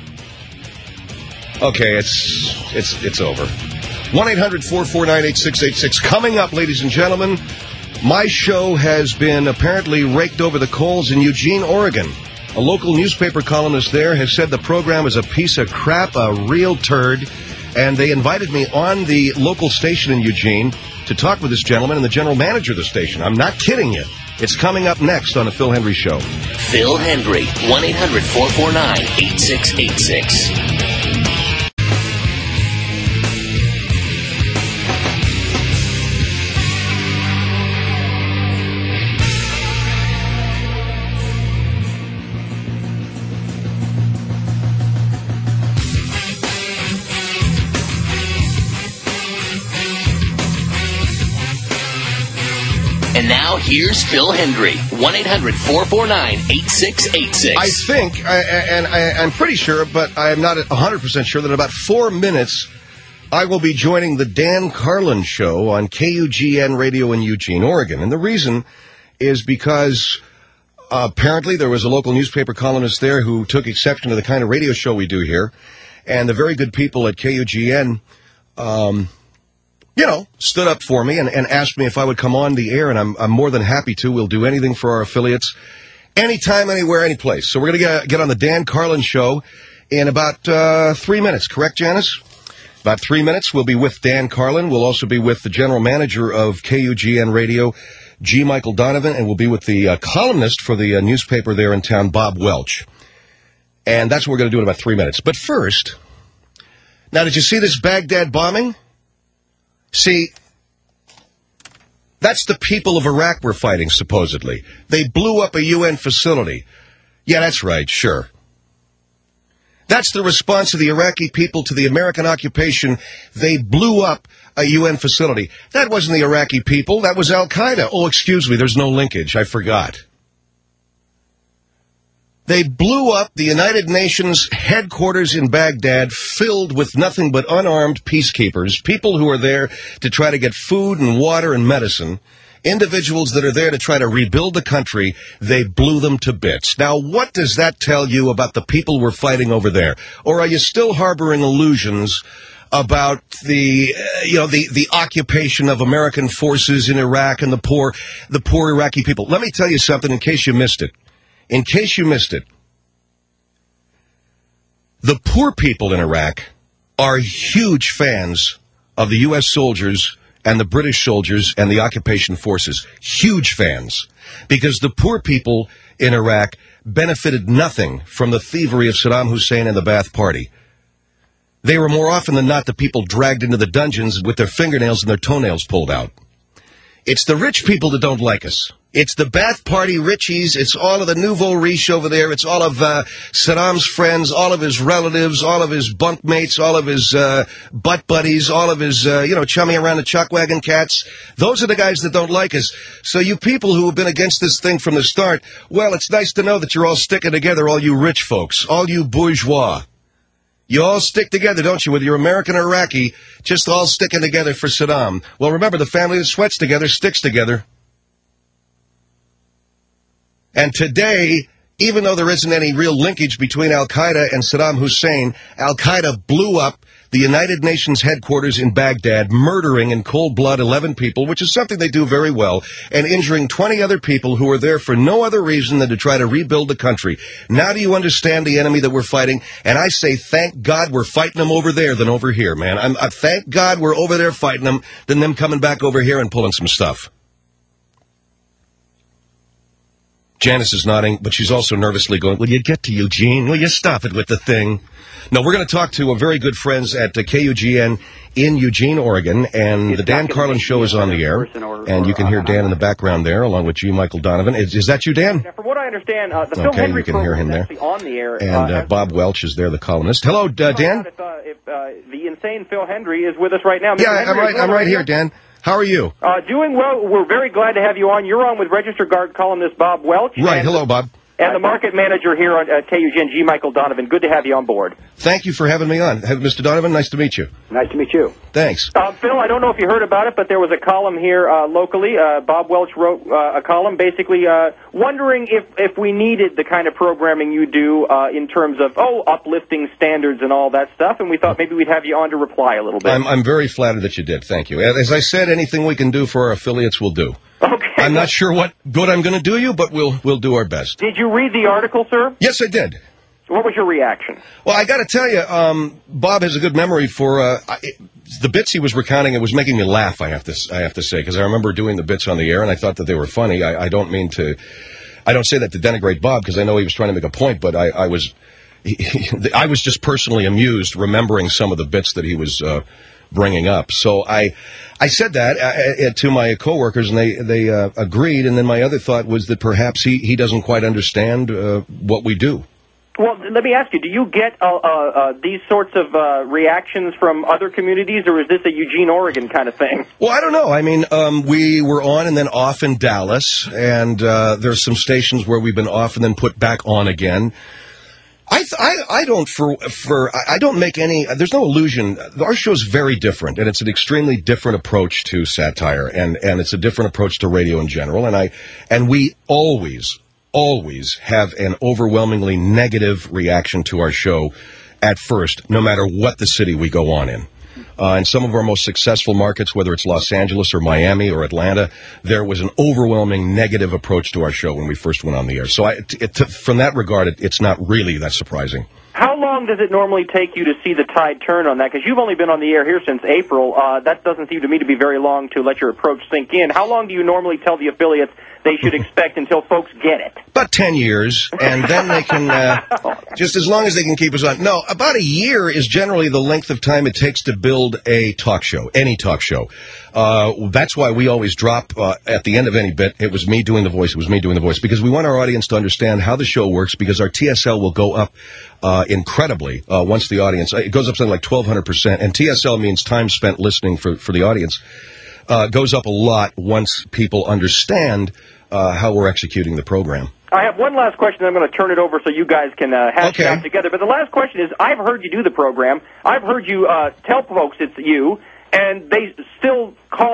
Okay, it's over. 1-800-449-8686. Coming up, ladies and gentlemen, my show has been apparently raked over the coals in Eugene, Oregon. A local newspaper columnist there has said the program is a piece of crap, a real turd, and they invited me on the local station in Eugene to talk with this gentleman and the general manager of the station. I'm not kidding you. It's coming up next on The Phil Hendrie Show. Phil Hendrie, 1-800-449-8686. And now, here's Phil Hendrie, 1-800-449-8686. I think, I'm pretty sure, but I'm not 100% sure, that in about 4 minutes, I will be joining the Dan Carlin Show on KUGN Radio in Eugene, Oregon. And the reason is because apparently there was a local newspaper columnist there who took exception to the kind of radio show we do here. And the very good people at KUGN, stood up for me and asked me if I would come on the air, and I'm more than happy to. We'll do anything for our affiliates, anytime, anywhere, any place. So we're going to get on the Dan Carlin Show in about 3 minutes. Correct, Janice? About 3 minutes, we'll be with Dan Carlin. We'll also be with the general manager of KUGN Radio, G. Michael Donovan, and we'll be with the columnist for the newspaper there in town, Bob Welch. And that's what we're going to do in about 3 minutes. But first, now, did you see this Baghdad bombing? See, that's the people of Iraq we're fighting, supposedly. They blew up a UN facility. Yeah, that's right, sure. That's the response of the Iraqi people to the American occupation. They blew up a UN facility. That wasn't the Iraqi people. That was Al-Qaeda. Oh, excuse me, there's no linkage. I forgot. They blew up the United Nations headquarters in Baghdad, filled with nothing but unarmed peacekeepers, people who are there to try to get food and water and medicine, individuals that are there to try to rebuild the country, they blew them to bits. Now, what does that tell you about the people we're fighting over there? Or are you still harboring illusions about the occupation of American forces in Iraq and the poor Iraqi people? Let me tell you something in case you missed it. The poor people in Iraq are huge fans of the U.S. soldiers and the British soldiers and the occupation forces. Huge fans. Because the poor people in Iraq benefited nothing from the thievery of Saddam Hussein and the Ba'ath Party. They were more often than not the people dragged into the dungeons with their fingernails and their toenails pulled out. It's the rich people that don't like us. It's the Ba'ath Party richies. It's all of the nouveau riche over there. It's all of Saddam's friends, all of his relatives, all of his bunkmates, all of his butt buddies, all of his, chumming around the chuck wagon cats. Those are the guys that don't like us. So you people who have been against this thing from the start, well, it's nice to know that you're all sticking together, all you rich folks, all you bourgeois. You all stick together, don't you, whether you're American or Iraqi, just all sticking together for Saddam. Well, remember, the family that sweats together sticks together. And today, even though there isn't any real linkage between Al-Qaeda and Saddam Hussein, Al-Qaeda blew up the United Nations headquarters in Baghdad, murdering in cold blood 11 people, which is something they do very well, and injuring 20 other people who were there for no other reason than to try to rebuild the country. Now do you understand the enemy that we're fighting? And I say, thank God we're fighting them over there than over here, man. Thank God we're over there fighting them than them coming back over here and pulling some stuff. Janice is nodding, but she's also nervously going, will you get to Eugene? Will you stop it with the thing? No, we're going to talk to very good friends at KUGN in Eugene, Oregon, and the Dan Carlin Show is on the air, and you can hear Dan in the background there, along with G. Michael Donovan. Is that you, Dan? From what I understand, the Phil Henry you can hear him there. On the air. And Bob Welch is there, the columnist. Hello, Dan? If the insane Phil Henry is with us right now. Yeah, I'm right here, Dan. How are you? Doing well. We're very glad to have you on. You're on with Register Guard columnist Bob Welch. Right. Hello, Bob. And the market manager here on KUGN, G. Michael Donovan. Good to have you on board. Thank you for having me on. Mr. Donovan, nice to meet you. Nice to meet you. Thanks. Phil, I don't know if you heard about it, but there was a column here locally. Bob Welch wrote a column basically wondering if we needed the kind of programming you do in terms of, uplifting standards and all that stuff, and we thought maybe we'd have you on to reply a little bit. I'm very flattered that you did. Thank you. As I said, anything we can do for our affiliates, we'll do. Okay. I'm not sure what good I'm going to do you, but we'll do our best. Did you read the article, sir? Yes, I did. What was your reaction? Well, I got to tell you, Bob has a good memory for the bits he was recounting. It was making me laugh. I have to say, because I remember doing the bits on the air, and I thought that they were funny. I don't say that to denigrate Bob, because I know he was trying to make a point, but I was just personally amused remembering some of the bits that he was bringing up. So I said that to my coworkers, and they agreed. And then my other thought was that perhaps he doesn't quite understand what we do. Well, let me ask you, do you get these sorts of reactions from other communities, or is this a Eugene, Oregon kind of thing? Well, I don't know. I mean, we were on and then off in Dallas, and there's some stations where we've been off and then put back on again. I don't make any, there's no illusion. Our show's very different, and it's an extremely different approach to satire, and it's a different approach to radio in general, and we always have an overwhelmingly negative reaction to our show at first, no matter what the city we go on in. In some of our most successful markets, whether it's Los Angeles or Miami or Atlanta, there was an overwhelming negative approach to our show when we first went on the air. So from that regard, it's not really that surprising. How long does it normally take you to see the tide turn on that? Because you've only been on the air here since April. That doesn't seem to me to be very long to let your approach sink in. How long do you normally tell the affiliates they should expect until folks get it? About 10 years, and then they can, just as long as they can keep us on. No, about a year is generally the length of time it takes to build a talk show, any talk show. That's why we always drop, at the end of any bit, it was me doing the voice, because we want our audience to understand how the show works, because our TSL will go up incredibly once the audience, it goes up something like 1,200%, and TSL means time spent listening for the audience. Goes up a lot once people understand how we're executing the program. I have one last question, then I'm going to turn it over so you guys can hash it out together. But the last question is, I've heard you do the program. I've heard you tell folks it's you, and they still call up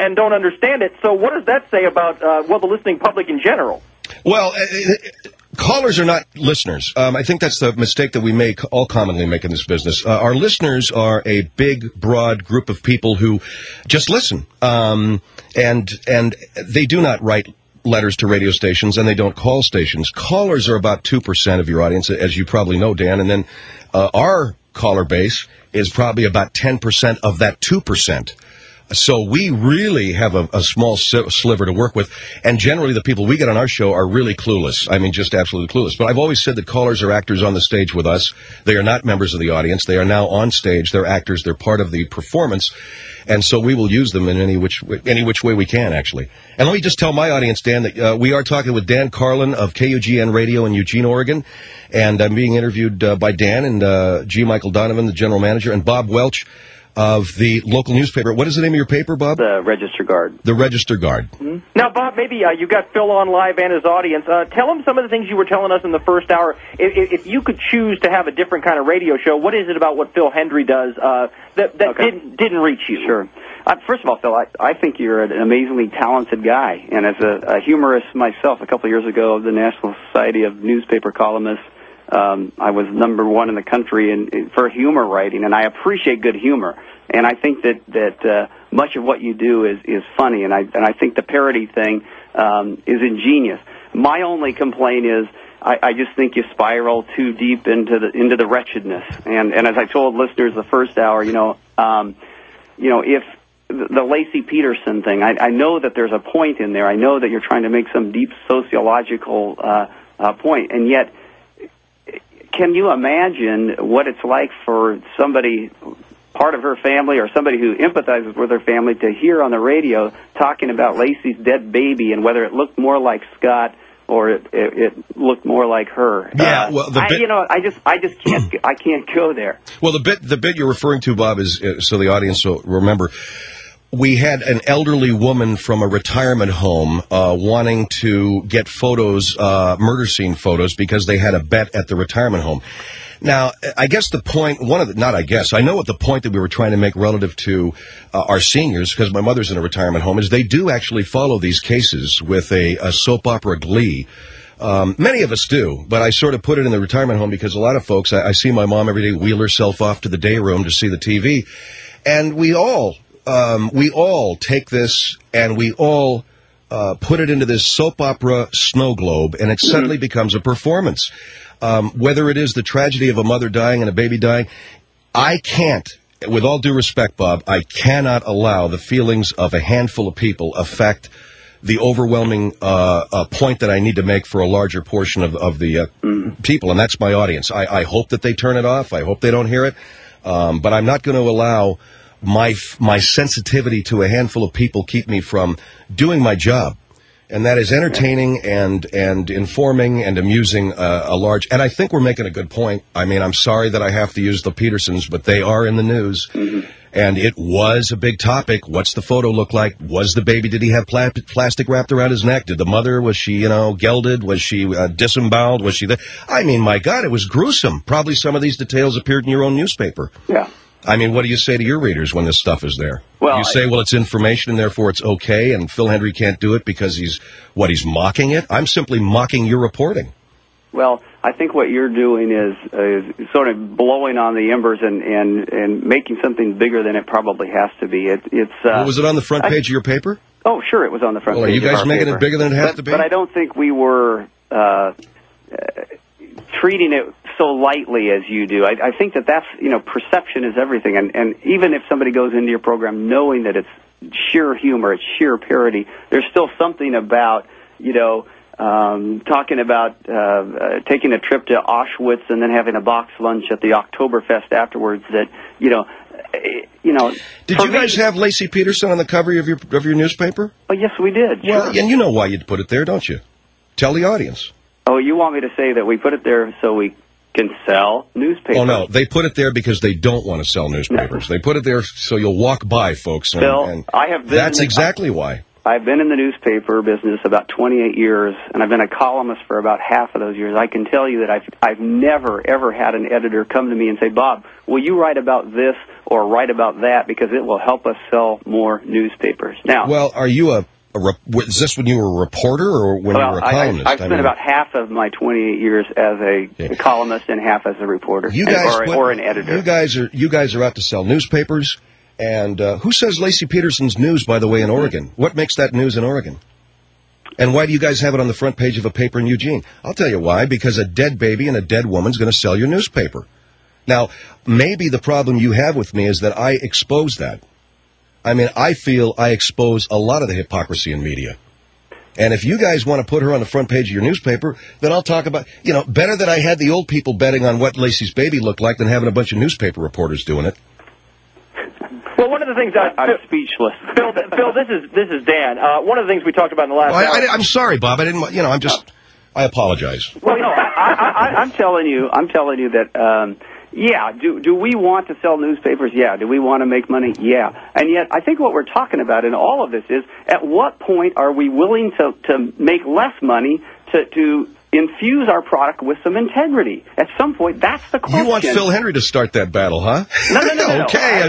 and don't understand it. So what does that say about, the listening public in general? Well, callers are not listeners. I think that's the mistake that we all commonly make in this business. Our listeners are a big, broad group of people who just listen. And they do not write letters to radio stations, and they don't call stations. Callers are about 2% of your audience, as you probably know, Dan. And then our caller base is probably about 10% of that 2%. So we really have a small sliver to work with, and generally the people we get on our show are really clueless. I mean, just absolutely clueless. But I've always said that callers are actors on the stage with us. They are not members of the audience. They are now on stage. They're actors. They're part of the performance, and so we will use them in any which way we can, actually. And let me just tell my audience, Dan, that we are talking with Dan Carlin of KUGN Radio in Eugene, Oregon, and I'm being interviewed by Dan and G. Michael Donovan, the general manager, and Bob Welch of the local newspaper. What is the name of your paper, Bob? The Register Guard. The Register Guard. Mm-hmm. Now, Bob, maybe you got Phil on live and his audience. Tell him some of the things you were telling us in the first hour. If you could choose to have a different kind of radio show, what is it about what Phil Hendry does that didn't reach you? Sure. First of all, Phil, I think you're an amazingly talented guy. And as a humorist myself, a couple of years ago, the National Society of Newspaper Columnists, I was #1 in the country for humor writing, and I appreciate good humor. And I think that much of what you do is funny, and I think the parody thing is ingenious. My only complaint is I just think you spiral too deep into the wretchedness. And as I told listeners the first hour, if the Lacey Peterson thing, I know that there's a point in there. I know that you're trying to make some deep sociological point, and yet, can you imagine what it's like for somebody, part of her family, or somebody who empathizes with her family, to hear on the radio talking about Lacey's dead baby and whether it looked more like Scott or it looked more like her? Yeah, well, I just can't go there. Well, the bit you're referring to, Bob, is so the audience will remember. We had an elderly woman from a retirement home wanting to get photos, murder scene photos, because they had a bet at the retirement home. Now, I guess the point, I know what the point that we were trying to make relative to our seniors, because my mother's in a retirement home, is they do actually follow these cases with a soap opera glee. Many of us do, but I sort of put it in the retirement home because a lot of folks, I see my mom every day wheel herself off to the day room to see the TV, and we all take this and we all put it into this soap opera snow globe, and it suddenly becomes a performance. Whether it is the tragedy of a mother dying and a baby dying, I can't, with all due respect, Bob, I cannot allow the feelings of a handful of people affect the overwhelming point that I need to make for a larger portion of the people, and that's my audience. I hope that they turn it off. I hope they don't hear it. But I'm not going to allow my sensitivity to a handful of people keep me from doing my job. And that is entertaining and informing and amusing a large... And I think we're making a good point. I mean, I'm sorry that I have to use the Petersons, but they are in the news. Mm-hmm. And it was a big topic. What's the photo look like? Was the baby... Did he have plastic wrapped around his neck? Did the mother... Was she, gelded? Was she disemboweled? Was she... I mean, my God, it was gruesome. Probably some of these details appeared in your own newspaper. Yeah. I mean, what do you say to your readers when this stuff is there? Well, you say, well, it's information and therefore it's okay, and Phil Hendry can't do it because he's mocking it? I'm simply mocking your reporting. Well, I think what you're doing is sort of blowing on the embers and making something bigger than it probably has to be. Was it on the front page of your paper? Oh, sure, it was on the front page. Are you guys making it bigger than it has to be? But I don't think we were treating it so lightly as you do. I think that's, perception is everything. And even if somebody goes into your program knowing that it's sheer humor, it's sheer parody, there's still something about, talking about taking a trip to Auschwitz and then having a box lunch at the Oktoberfest afterwards that, Did you guys have Lacey Peterson on the cover of your newspaper? Oh, yes, we did. Well, sure. And you know why you'd put it there, don't you? Tell the audience. Oh, you want me to say that we put it there so we can sell newspapers? Oh, no. They put it there because they don't want to sell newspapers. No. They put it there so you'll walk by, folks. Phil, I have been... That's exactly why. I've been in the newspaper business about 28 years, and I've been a columnist for about half of those years. I can tell you that I've never, ever had an editor come to me and say, Bob, will you write about this or write about that because it will help us sell more newspapers. Now, well, are you is this when you were a reporter or when you were a columnist? I've spent about half of my 28 years as a columnist and half as a reporter or an editor. You guys are out to sell newspapers. And who says Lacey Peterson's news, by the way, in Oregon? What makes that news in Oregon? And why do you guys have it on the front page of a paper in Eugene? I'll tell you why. Because a dead baby and a dead woman's going to sell your newspaper. Now, maybe the problem you have with me is that I expose that. I mean, I feel I expose a lot of the hypocrisy in media. And if you guys want to put her on the front page of your newspaper, then I'll talk about, better that I had the old people betting on what Lacey's baby looked like than having a bunch of newspaper reporters doing it. Well, one of the things I'm speechless. Phil, this is Dan. One of the things we talked about in the last hour. I'm sorry, Bob. I didn't. I apologize. Well, I'm telling you that. Yeah. Do we want to sell newspapers? Yeah. Do we want to make money? Yeah. And yet, I think what we're talking about in all of this is, at what point are we willing to make less money to infuse our product with some integrity? At some point, that's the question. You want Phil Hendry to start that battle, huh? No. Okay,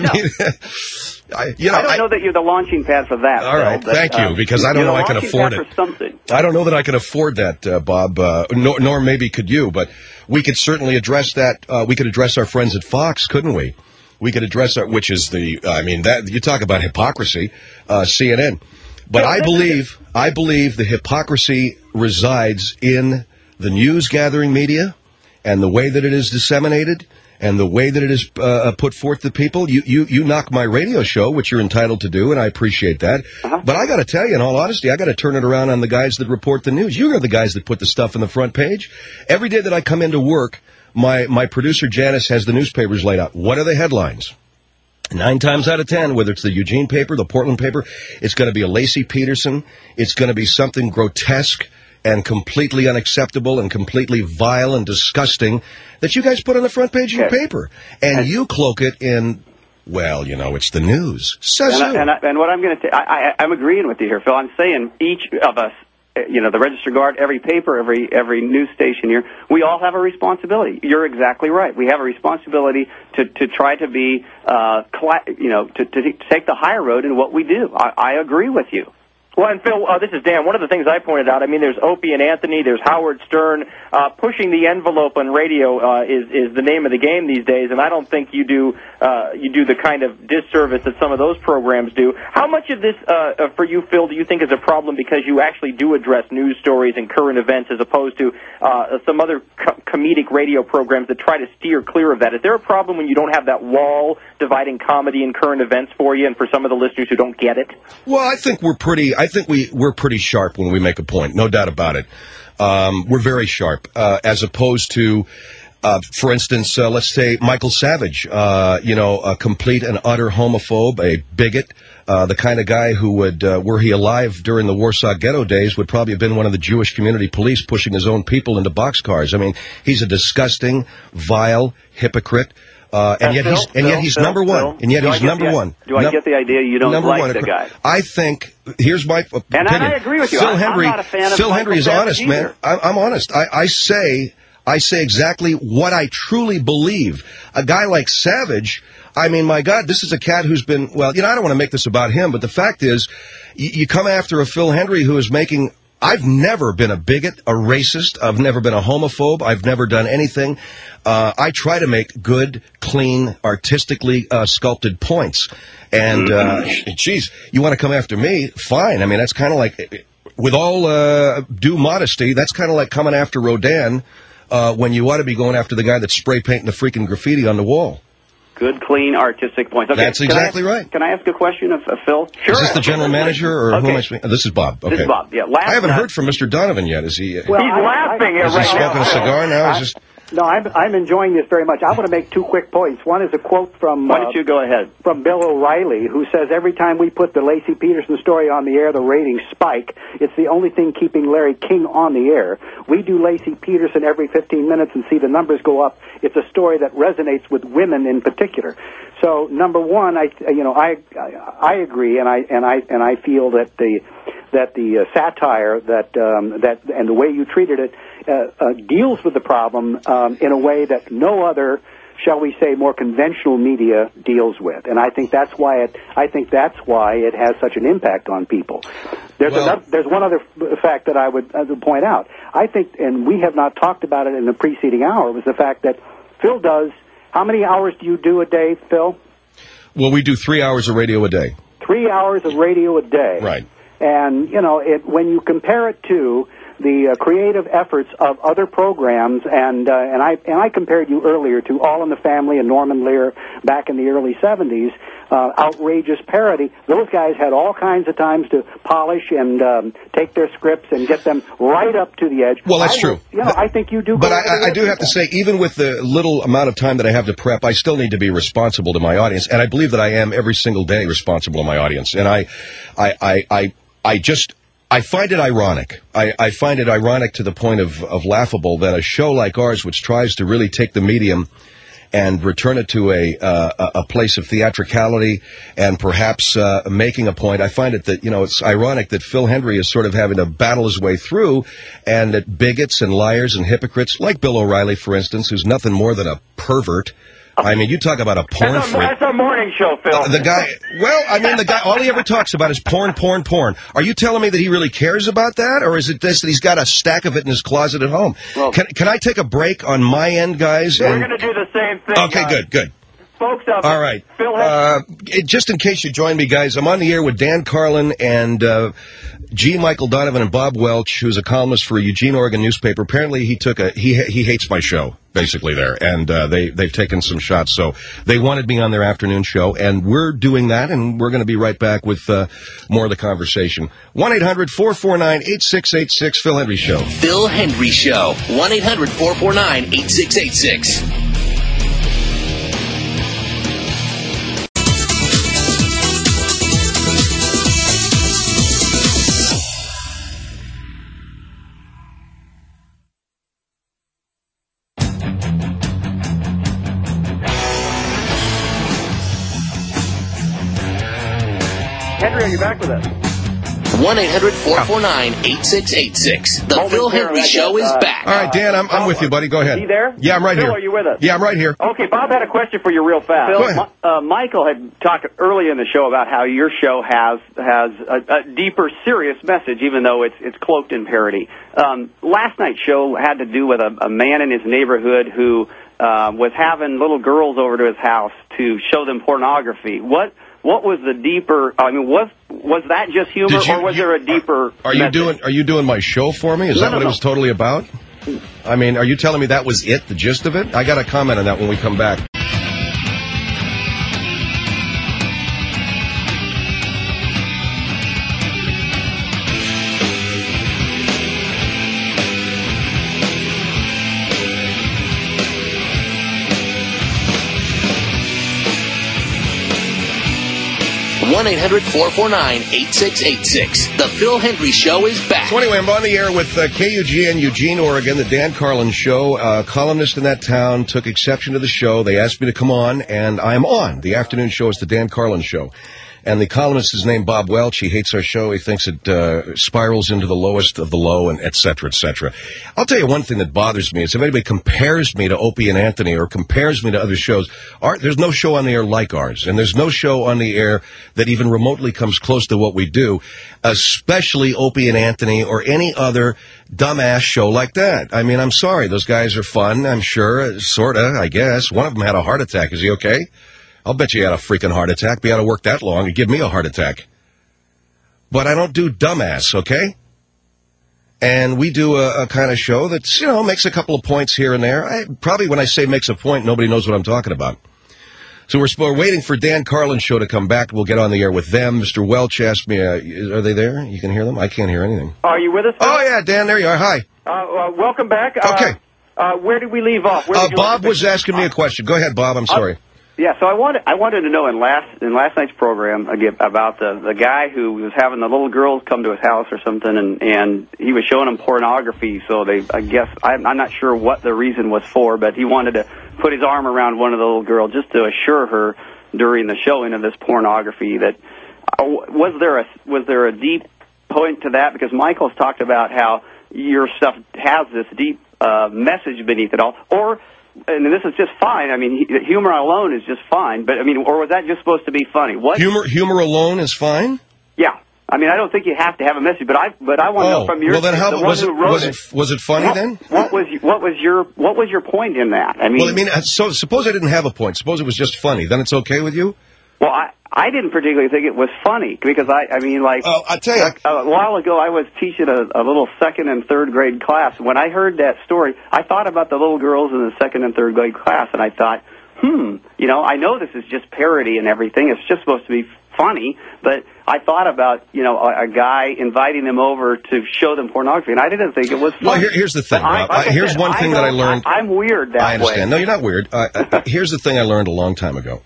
I don't know that you're the launching pad for that. All right, thank you, because I don't know I can afford it. I don't know that I can afford that, Bob, nor maybe could you, but we could certainly address that. We could address our friends at Fox, couldn't we? We could address that, which is that you talk about hypocrisy, CNN. But I believe the hypocrisy resides in the news-gathering media and the way that it is disseminated and the way that it is put forth to people. You knock my radio show, which you're entitled to do, and I appreciate that. But I got to tell you, in all honesty, I got to turn it around on the guys that report the news. You are the guys that put the stuff on the front page. Every day that I come into work, my producer, Janice, has the newspapers laid out. What are the headlines? 9 times out of 10, whether it's the Eugene paper, the Portland paper, it's going to be a Lacey Peterson. It's going to be something grotesque and completely unacceptable and completely vile and disgusting that you guys put on the front page of your paper. And you cloak it in, well, it's the news. Says who? And what I'm going to say, I'm agreeing with you here, Phil. I'm saying each of us, the Register Guard, every paper, every news station here, we all have a responsibility. You're exactly right. We have a responsibility to try to be, to take the higher road in what we do. I agree with you. Well, and Phil, this is Dan. One of the things I pointed out, there's Opie and Anthony, there's Howard Stern. Pushing the envelope on radio is the name of the game these days, and I don't think you do the kind of disservice that some of those programs do. How much of this, for you, Phil, do you think is a problem because you actually do address news stories and current events as opposed to some other comedic radio programs that try to steer clear of that? Is there a problem when you don't have that wall dividing comedy and current events for you and for some of the listeners who don't get it? Well, I think we're pretty sharp when we make a point, no doubt about it. We're very sharp, as opposed to, for instance, let's say Michael Savage, a complete and utter homophobe, a bigot, the kind of guy who would, were he alive during the Warsaw Ghetto days, would probably have been one of the Jewish community police pushing his own people into boxcars. He's a disgusting, vile hypocrite. And yet he's number one. And yet he's number one. Do I get the idea you don't like the guy? I think, here's my opinion. And I agree with you. Phil Hendry, I'm not a fan of Phil Hendry is honest, either. man. I'm honest. I say exactly what I truly believe. A guy like Savage, my God, this is a cat who's been, I don't want to make this about him, but the fact is, you come after a Phil Hendry who is making... I've never been a bigot, a racist. I've never been a homophobe. I've never done anything. I try to make good, clean, artistically sculpted points. And, geez, you want to come after me? Fine. That's kind of like, with all due modesty, that's kind of like coming after Rodin when you ought to be going after the guy that's spray painting the freaking graffiti on the wall. Good, clean, artistic points. Okay, that's exactly right. Can I ask a question of Phil? Sure. Is this the general manager, or who am I speaking? This is Bob. Okay. This is Bob, yeah. I haven't heard from Mr. Donovan yet. Is he... Well, he's laughing right now. Is he smoking a cigar now? No, I'm enjoying this very much. I want to make 2 quick points. One is a quote from... Why don't you go ahead? From Bill O'Reilly, who says, every time we put the Lacey Peterson story on the air, the ratings spike. It's the only thing keeping Larry King on the air. We do Lacey Peterson every 15 minutes and see the numbers go up. It's a story that resonates with women in particular. So number one, I agree, and I feel that the satire that and the way you treated it deals with the problem in a way that no other, shall we say, more conventional media deals with, and I think that's why it has such an impact on people. There's one other fact that I would point out. I think, and we have not talked about it in the preceding hour, was the fact that Phil does. How many hours do you do a day, Phil? Well, we do 3 hours of radio a day. 3 hours of radio a day. Right. And, when you compare it to the creative efforts of other programs, and I compared you earlier to All in the Family and Norman Lear back in the early 70s, outrageous parody. Those guys had all kinds of times to polish and take their scripts and get them right up to the edge. Well, that's true. I think you do. But I do have to say, even with the little amount of time that I have to prep, I still need to be responsible to my audience, and I believe that I am every single day responsible to my audience. And I find it ironic. I find it ironic to the point of laughable that a show like ours, which tries to really take the medium and return it to a place of theatricality and perhaps making a point, I find it that, it's ironic that Phil Hendrie is sort of having to battle his way through, and that bigots and liars and hypocrites, like Bill O'Reilly, for instance, who's nothing more than a pervert. I mean, you talk about a porn freak. That's a morning show, Phil. The guy, all he ever talks about is porn. Are you telling me that he really cares about that? Or is it this that he's got a stack of it in his closet at home? Well, can I take a break on my end, guys? We're going to do the same thing. Okay, good. Folks, all right. Phil just in case you join me, guys, I'm on the air with Dan Carlin and G. Michael Donovan and Bob Welch, who's a columnist for a Eugene, Oregon newspaper. Apparently, he hates my show, basically, there, and they've taken some shots. So they wanted me on their afternoon show, and we're doing that, and we're going to be right back with more of the conversation. 1-800-449-8686, Phil Hendrie Show. Phil Hendrie Show. 1-800-449-8686. Henry, are you back with us? 1-800-449-8686. The Phil Hendrie Show is back. All right, Dan, I'm with you, buddy. Go ahead. You there? Yeah, I'm right Phil, here. Are you with us? Yeah, I'm right here. Okay, Bob had a question for you real fast. Phil, Michael had talked early in the show about how your show has a deeper, serious message, even though it's cloaked in parody. Last night's show had to do with a man in his neighborhood who was having little girls over to his house to show them pornography. What was the deeper? I mean, was that just humor, or was there a deeper? Are you doing my show for me? Is that what it was totally about? I mean, are you telling me that was it, the gist of it? I got to comment on that when we come back. One 1-800-449-8686. The Phil Hendrie Show is back. So anyway, I'm on the air with KUGN Eugene, Oregon, the Dan Carlin Show. Columnist in that town took exception to the show. They asked me to come on, and I'm on. The afternoon show is the Dan Carlin Show. And the columnist is named Bob Welch. He hates our show. He thinks it spirals into the lowest of the low, and et cetera, et cetera. I'll tell you one thing that bothers me is if anybody compares me to Opie and Anthony or compares me to other shows, there's no show on the air like ours. And there's no show on the air that even remotely comes close to what we do, especially Opie and Anthony or any other dumbass show like that. I mean, I'm sorry. Those guys are fun, I'm sure. Sort of, I guess. One of them had a heart attack. Is he okay? I'll bet you he had a freaking heart attack. Be out of work that long and give me a heart attack. But I don't do dumbass, okay? And we do a kind of show that's, makes a couple of points here and there. Probably when I say makes a point, nobody knows what I'm talking about. So we're waiting for Dan Carlin's show to come back. We'll get on the air with them. Mr. Welch asked me, are they there? You can hear them? I can't hear anything. Are you with us? Oh, yeah, Dan, there you are. Hi. Welcome back. Okay. Where did we leave off? Bob was asking me a question. Go ahead, Bob. I'm sorry. Yeah, so I wanted to know in last night's program again about the guy who was having the little girls come to his house or something, and he was showing them pornography. So I'm not sure what the reason was for, but he wanted to put his arm around one of the little girls just to assure her during the showing of this pornography. That was there a deep point to that? Because Michael's talked about how your stuff has this deep message beneath it all, and this is just fine. I mean, humor alone is just fine. But I mean, or was that just supposed to be funny? What humor alone is fine? Yeah. I mean, I don't think you have to have a message, but I want to know from your. Well, then how was it funny then? What was your point in that? I mean, well, I mean, so suppose I didn't have a point. Suppose it was just funny. Then it's okay with you? Well, I didn't particularly think it was funny because I mean, like, I tell you, a while ago I was teaching a little second and third grade class. When I heard that story, I thought about the little girls in the second and third grade class, and I thought, you know, I know this is just parody and everything. It's just supposed to be funny, but I thought about, you know, a guy inviting them over to show them pornography, and I didn't think it was funny. Well, here's the thing, Bob. Here's one thing that I learned. I'm weird that way. I understand. No, you're not weird. Here's the thing I learned a long time ago.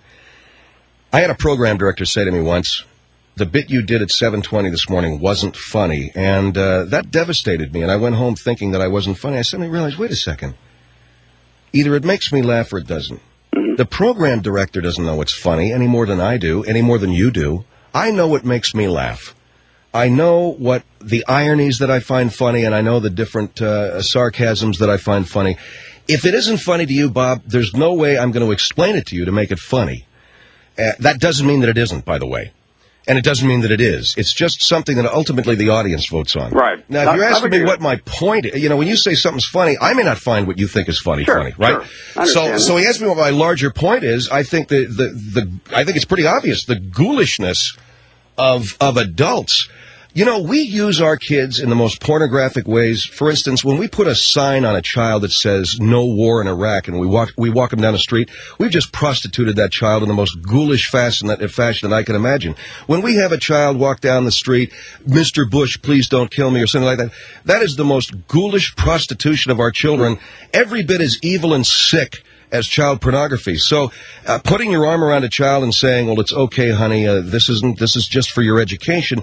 I had a program director say to me once, the bit you did at 7:20 this morning wasn't funny, and that devastated me, and I went home thinking that I wasn't funny. I suddenly realized, wait a second. Either it makes me laugh or it doesn't. The program director doesn't know what's funny any more than I do, any more than you do. I know what makes me laugh. I know what the ironies that I find funny, and I know the different sarcasms that I find funny. If it isn't funny to you, Bob, there's no way I'm going to explain it to you to make it funny. That doesn't mean that it isn't, by the way. And it doesn't mean that it is. It's just something that ultimately the audience votes on. Right. Now, if you're asking me what my point is, you know, when you say something's funny, I may not find what you think is funny, right? Sure. So he asked me what my larger point is. I think I think it's pretty obvious, the ghoulishness of adults. You know, we use our kids in the most pornographic ways. For instance, when we put a sign on a child that says "No war in Iraq" and we walk them down the street, we've just prostituted that child in the most ghoulish fashion that I can imagine. When we have a child walk down the street, "Mr. Bush, please don't kill me," or something like that, that is the most ghoulish prostitution of our children, every bit as evil and sick as child pornography. So putting your arm around a child and saying, well, it's okay, honey, this is just for your education.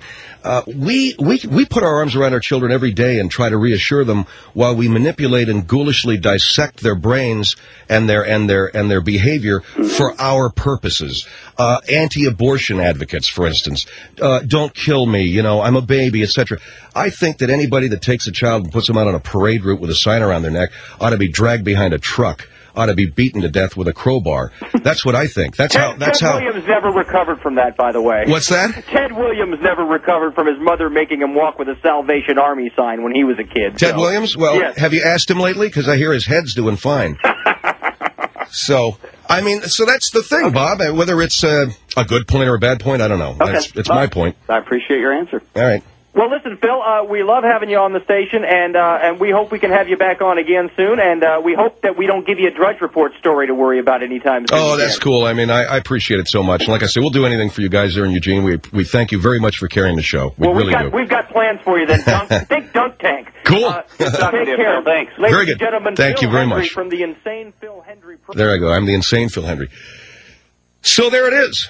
We put our arms around our children every day and try to reassure them while we manipulate and ghoulishly dissect their brains and their behavior for our purposes. Anti-abortion advocates, for instance, don't kill me, you know, I'm a baby, etc. I think that anybody that takes a child and puts them out on a parade route with a sign around their neck ought to be dragged behind a truck. Ought to be beaten to death with a crowbar. That's what I think. That's how. Ted Williams never recovered from that, by the way. What's that? Ted Williams never recovered from his mother making him walk with a Salvation Army sign when he was a kid. Ted Williams? Well, yes. Have you asked him lately? Because I hear his head's doing fine. So that's the thing, Bob. Whether it's a good point or a bad point, I don't know. Okay. It's my point. I appreciate your answer. All right. Well, listen, Phil, we love having you on the station, and we hope we can have you back on again soon, and we hope that we don't give you a Drudge Report story to worry about anytime soon. Oh, that's cool. I mean, I appreciate it so much. And like I said, we'll do anything for you guys there in Eugene. We thank you very much for carrying the show. We've got plans for you then. Think Dunk Tank. Cool. Take care. Thanks. Ladies very good. And gentlemen, thank Phil you very Hendry much. From the Insane Phil Hendry. There I go. I'm the Insane Phil Hendry. So there it is.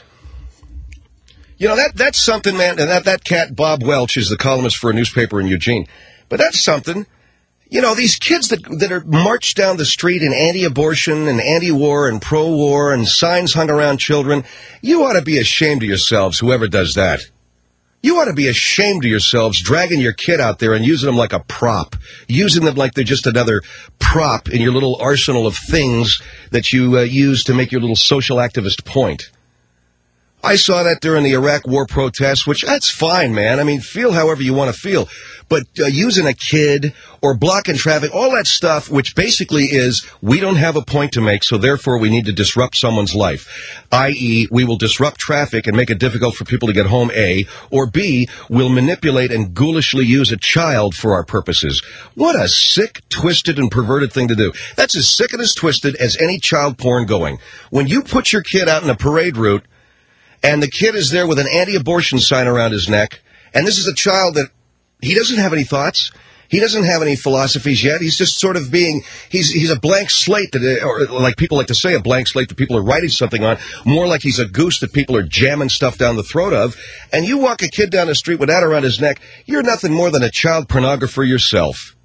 You know, that's something, man, and that cat, Bob Welch, is the columnist for a newspaper in Eugene. But that's something. You know, these kids that are marched down the street in anti-abortion and anti-war and pro-war and signs hung around children, you ought to be ashamed of yourselves, whoever does that. You ought to be ashamed of yourselves dragging your kid out there and using them like a prop, using them like they're just another prop in your little arsenal of things that you use to make your little social activist point. I saw that during the Iraq war protests, which that's fine, man. I mean, feel however you want to feel. But using a kid or blocking traffic, all that stuff, which basically is we don't have a point to make, so therefore we need to disrupt someone's life. I.e., we will disrupt traffic and make it difficult for people to get home, A, or B, we'll manipulate and ghoulishly use a child for our purposes. What a sick, twisted, and perverted thing to do. That's as sick and as twisted as any child porn going. When you put your kid out in a parade route, and the kid is there with an anti-abortion sign around his neck, and this is a child that he doesn't have any thoughts. He doesn't have any philosophies yet. He's just sort of he's a blank slate, or like people like to say, a blank slate that people are writing something on, more like he's a goose that people are jamming stuff down the throat of. And you walk a kid down the street with that around his neck, you're nothing more than a child pornographer yourself.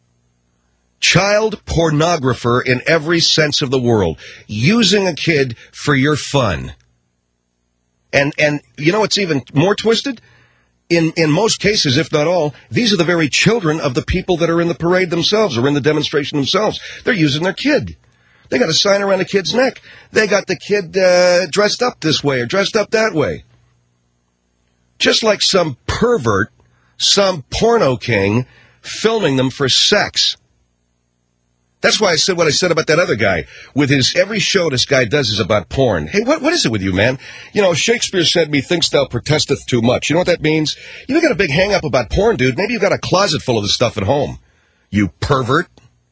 Child pornographer in every sense of the world, using a kid for your fun. And you know what's even more twisted? In most cases, if not all, these are the very children of the people that are in the parade themselves or in the demonstration themselves. They're using their kid. They got a sign around the kid's neck. They got the kid dressed up this way or dressed up that way. Just like some pervert, some porno king filming them for sex. That's why I said what I said about that other guy. With his every show this guy does is about porn. Hey, what is it with you, man? You know, Shakespeare said, methinks thou protesteth too much. You know what that means? You got a big hang-up about porn, dude. Maybe you've got a closet full of this stuff at home. You pervert.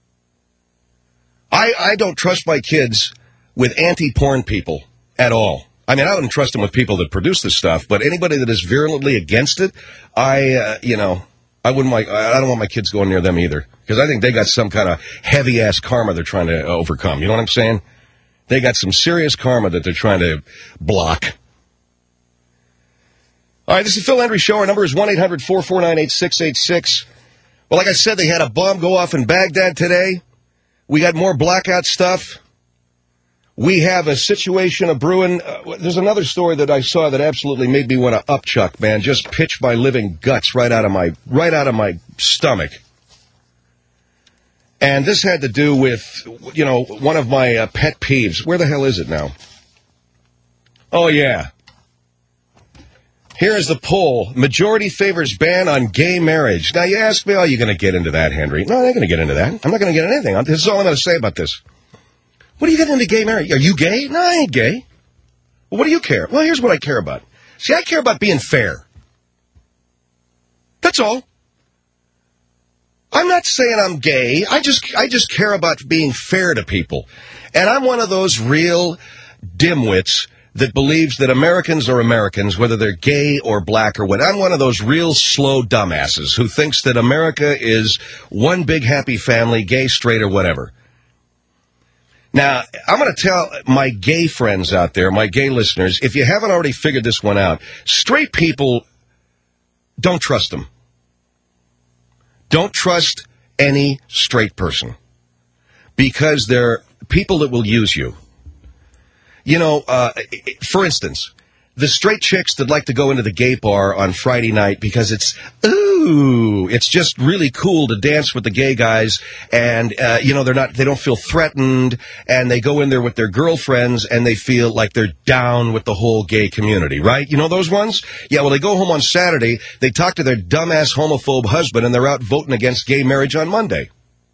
I don't trust my kids with anti-porn people at all. I mean, I wouldn't trust them with people that produce this stuff, but anybody that is virulently against it, I don't want my kids going near them either. Because I think they got some kind of heavy-ass karma they're trying to overcome. You know what I'm saying? They got some serious karma that they're trying to block. All right, this is the Phil Hendrie Show. Our number is 1-800-449-8686. Well, like I said, they had a bomb go off in Baghdad today. We got more blackout stuff. We have a situation of brewing. There's another story that I saw that absolutely made me want to upchuck, man. Just pitch my living guts right out of my stomach. And this had to do with, one of my pet peeves. Where the hell is it now? Oh, yeah. Here is the poll. Majority favors ban on gay marriage. Now, you ask me, are you going to get into that, Henry? No, I'm not going to get into that. I'm not going to get into anything. This is all I'm going to say about this. What are you getting into gay marriage? Are you gay? No, I ain't gay. Well, what do you care? Well, here's what I care about. See, I care about being fair. That's all. I'm not saying I'm gay. I just care about being fair to people. And I'm one of those real dimwits that believes that Americans are Americans, whether they're gay or black or what. I'm one of those real slow dumbasses who thinks that America is one big happy family, gay, straight, or whatever. Now, I'm going to tell my gay friends out there, my gay listeners, if you haven't already figured this one out, straight people, don't trust them. Don't trust any straight person because they're people that will use you. For instance, the straight chicks that like to go into the gay bar on Friday night because it's just really cool to dance with the gay guys, and they don't feel threatened, and they go in there with their girlfriends and they feel like they're down with the whole gay community, right? You know those ones? Yeah, well, they go home on Saturday, they talk to their dumbass homophobe husband, and they're out voting against gay marriage on Monday.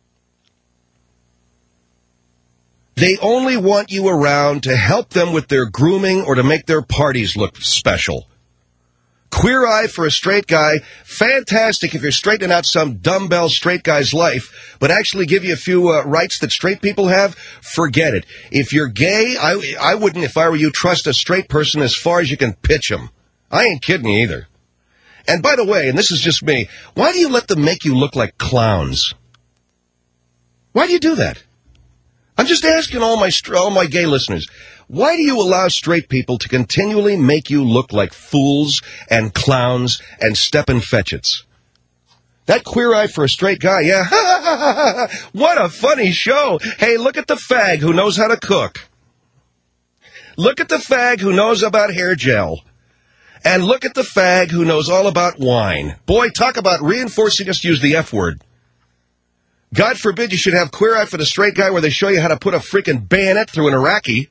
They only want you around to help them with their grooming or to make their parties look special. Queer eye for a straight guy, fantastic if you're straightening out some dumbbell straight guy's life, but actually give you a few rights that straight people have, forget it. If you're gay, I wouldn't, if I were you, trust a straight person as far as you can pitch them. I ain't kidding you either. And by the way, and this is just me, why do you let them make you look like clowns? Why do you do that? I'm just asking all my gay listeners, why do you allow straight people to continually make you look like fools and clowns and steppin' fetchits? That queer eye for a straight guy, yeah, what a funny show. Hey, look at the fag who knows how to cook. Look at the fag who knows about hair gel. And look at the fag who knows all about wine. Boy, talk about reinforcing us to use the F word. God forbid you should have queer eye for the straight guy where they show you how to put a freaking bayonet through an Iraqi.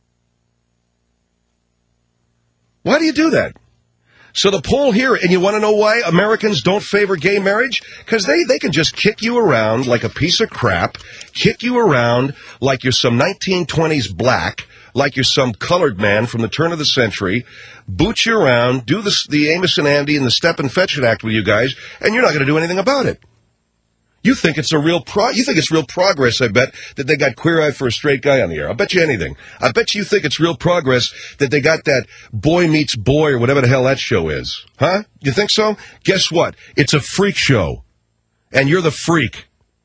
Why do you do that? So the poll here, and you want to know why Americans don't favor gay marriage? Because they can just kick you around like a piece of crap, kick you around like you're some 1920s black, like you're some colored man from the turn of the century, boot you around, do the Amos and Andy and the Step and Fetch It Act with you guys, and you're not going to do anything about it. You think it's real progress, I bet, that they got queer eye for a straight guy on the air. I'll bet you anything. I bet you think it's real progress that they got that Boy Meets Boy or whatever the hell that show is. Huh? You think so? Guess what? It's a freak show. And you're the freak.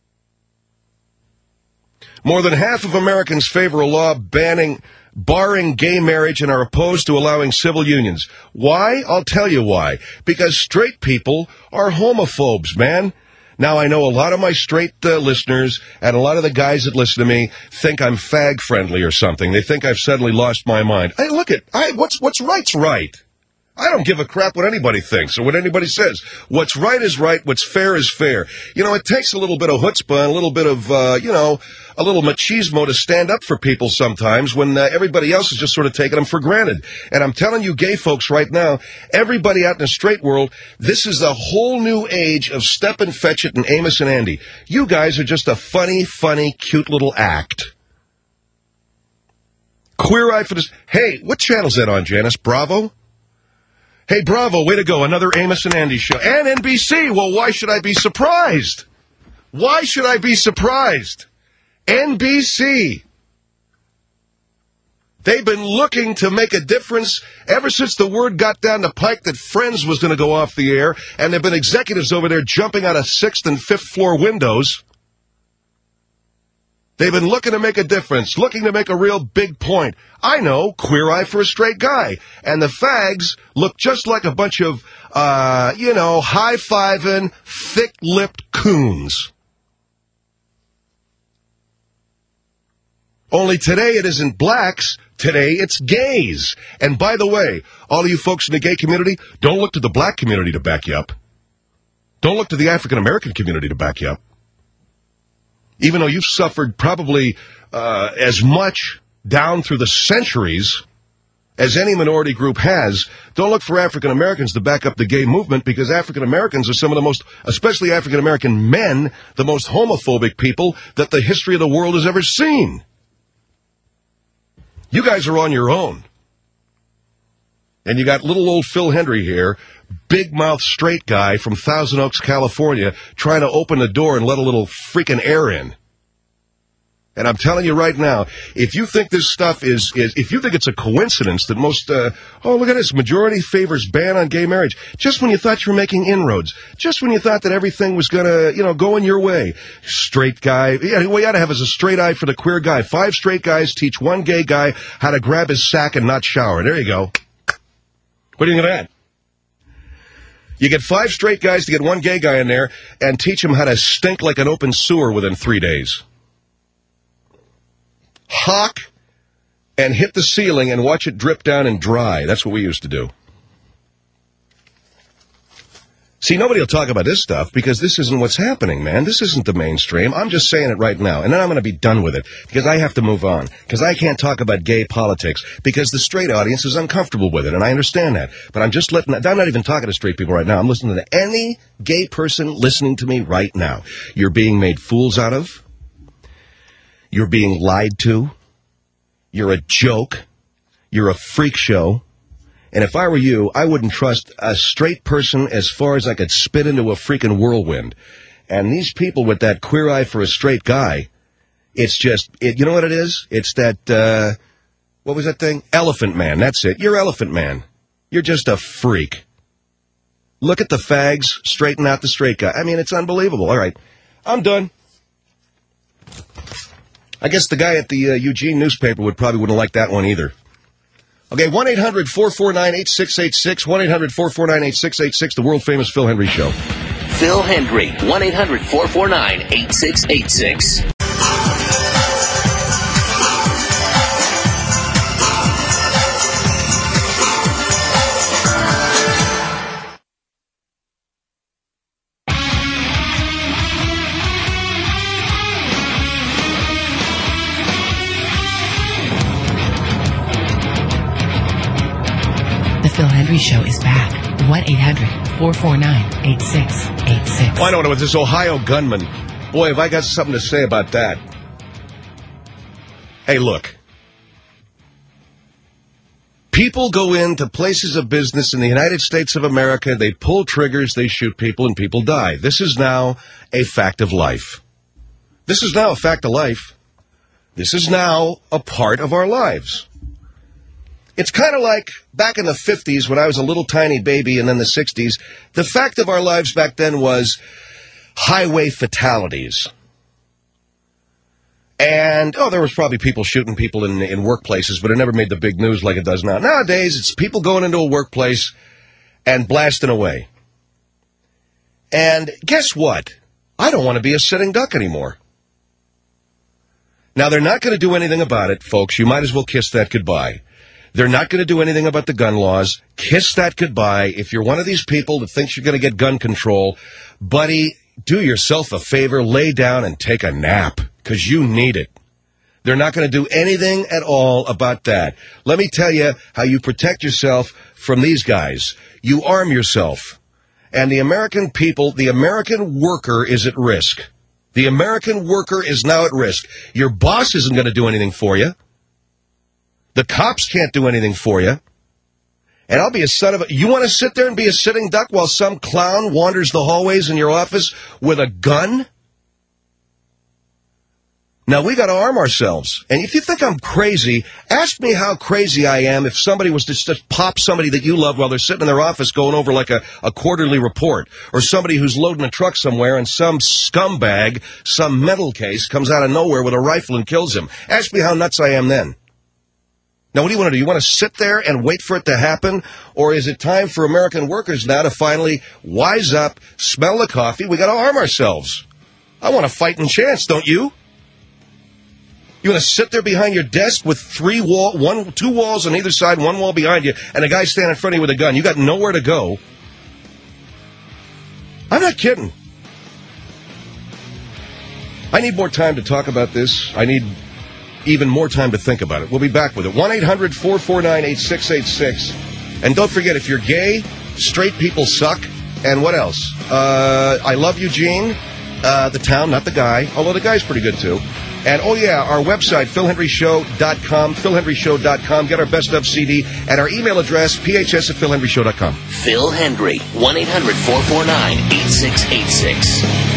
More than half of Americans favor a law barring gay marriage and are opposed to allowing civil unions. Why? I'll tell you why. Because straight people are homophobes, man. Now, I know a lot of my straight listeners and a lot of the guys that listen to me think I'm fag-friendly or something. They think I've suddenly lost my mind. Hey, look what's right's right. I don't give a crap what anybody thinks or what anybody says. What's right is right. What's fair is fair. You know, it takes a little bit of chutzpah and a little bit of, a little machismo to stand up for people sometimes when everybody else is just sort of taking them for granted. And I'm telling you gay folks right now, everybody out in the straight world, this is a whole new age of Stepin Fetchit and Amos and Andy. You guys are just a funny, cute little act. Queer Eye for this. Hey, what channel's that on, Janice? Bravo? Hey, Bravo, way to go. Another Amos and Andy show. And NBC. Well, why should I be surprised? Why should I be surprised? NBC. They've been looking to make a difference ever since the word got down the pike that Friends was going to go off the air, and there have been executives over there jumping out of 6th and 5th floor windows. They've been looking to make a difference, looking to make a real big point. I know, Queer Eye for a Straight Guy. And the fags look just like a bunch of, high-fiving, thick-lipped coons. Only today it isn't blacks, today it's gays. And by the way, all of you folks in the gay community, don't look to the black community to back you up. Don't look to the African-American community to back you up. Even though you've suffered probably as much down through the centuries as any minority group has, don't look for African Americans to back up the gay movement, because African Americans are some of the most, especially African American men, the most homophobic people that the history of the world has ever seen. You guys are on your own. And you got little old Phil Hendry here, big mouth straight guy from Thousand Oaks, California, trying to open the door and let a little freaking air in. And I'm telling you right now, if you think this stuff if you think it's a coincidence that most, look at this, majority favors ban on gay marriage, just when you thought you were making inroads, just when you thought that everything was gonna, go in your way, straight guy, what you ought to have is a straight eye for the queer guy. 5 straight guys teach one gay guy how to grab his sack and not shower. There you go. What do you think of that? You get 5 straight guys to get one gay guy in there and teach him how to stink like an open sewer within 3 days. Hawk and hit the ceiling and watch it drip down and dry. That's what we used to do. See, nobody will talk about this stuff because this isn't what's happening, man. This isn't the mainstream. I'm just saying it right now. And then I'm going to be done with it because I have to move on. Because I can't talk about gay politics because the straight audience is uncomfortable with it. And I understand that. But I'm not even talking to straight people right now. I'm listening to any gay person listening to me right now. You're being made fools out of. You're being lied to. You're a joke. You're a freak show. And if I were you, I wouldn't trust a straight person as far as I could spit into a freaking whirlwind. And these people with that queer eye for a straight guy, it's just, you know what it is? It's that, what was that thing? Elephant Man. That's it. You're Elephant Man. You're just a freak. Look at the fags, straighten out the straight guy. I mean, it's unbelievable. All right. I'm done. I guess the guy at the Eugene newspaper probably wouldn't like that one either. Okay, 1-800-449-8686, 1-800-449-8686, the world-famous Phil Hendry Show. Phil Hendry, 1-800-449-8686. The Phil Hendry Show is back. 1-800-449-8686. Oh, I don't know, with this Ohio gunman. Boy, have I got something to say about that. Hey, look. People go into places of business in the United States of America, they pull triggers, they shoot people, and people die. This is now a fact of life. This is now a fact of life. This is now a part of our lives. It's kind of like back in the 50s when I was a little tiny baby, and then the 60s. The fact of our lives back then was highway fatalities. And, there was probably people shooting people in workplaces, but it never made the big news like it does now. Nowadays, it's people going into a workplace and blasting away. And guess what? I don't want to be a sitting duck anymore. Now, they're not going to do anything about it, folks. You might as well kiss that goodbye. They're not going to do anything about the gun laws. Kiss that goodbye. If you're one of these people that thinks you're going to get gun control, buddy, do yourself a favor, lay down and take a nap, because you need it. They're not going to do anything at all about that. Let me tell you how you protect yourself from these guys. You arm yourself. And the American people, the American worker is at risk. The American worker is now at risk. Your boss isn't going to do anything for you. The cops can't do anything for you. And I'll be a son of a... You want to sit there and be a sitting duck while some clown wanders the hallways in your office with a gun? Now, we got to arm ourselves. And if you think I'm crazy, ask me how crazy I am if somebody was to just pop somebody that you love while they're sitting in their office going over like a quarterly report, or somebody who's loading a truck somewhere and some scumbag, some mental case, comes out of nowhere with a rifle and kills him. Ask me how nuts I am then. Now, what do you want to do? You want to sit there and wait for it to happen? Or is it time for American workers now to finally wise up, smell the coffee? We got to arm ourselves. I want a fighting chance, don't you? You want to sit there behind your desk with two walls on either side, one wall behind you, and a guy standing in front of you with a gun. You got nowhere to go. I'm not kidding. I need more time to talk about this. I need even more time to think about it. We'll be back with it. 1-800-449-8686. And don't forget, if you're gay, straight people suck. And what else? I love Eugene, the town, not the guy, although the guy's pretty good, too. And, oh, yeah, our website, philhenryshow.com, philhenryshow.com. Get our best of CD. And our email address, phs@philhenryshow.com. Phil Hendrie, 1-800-449-8686.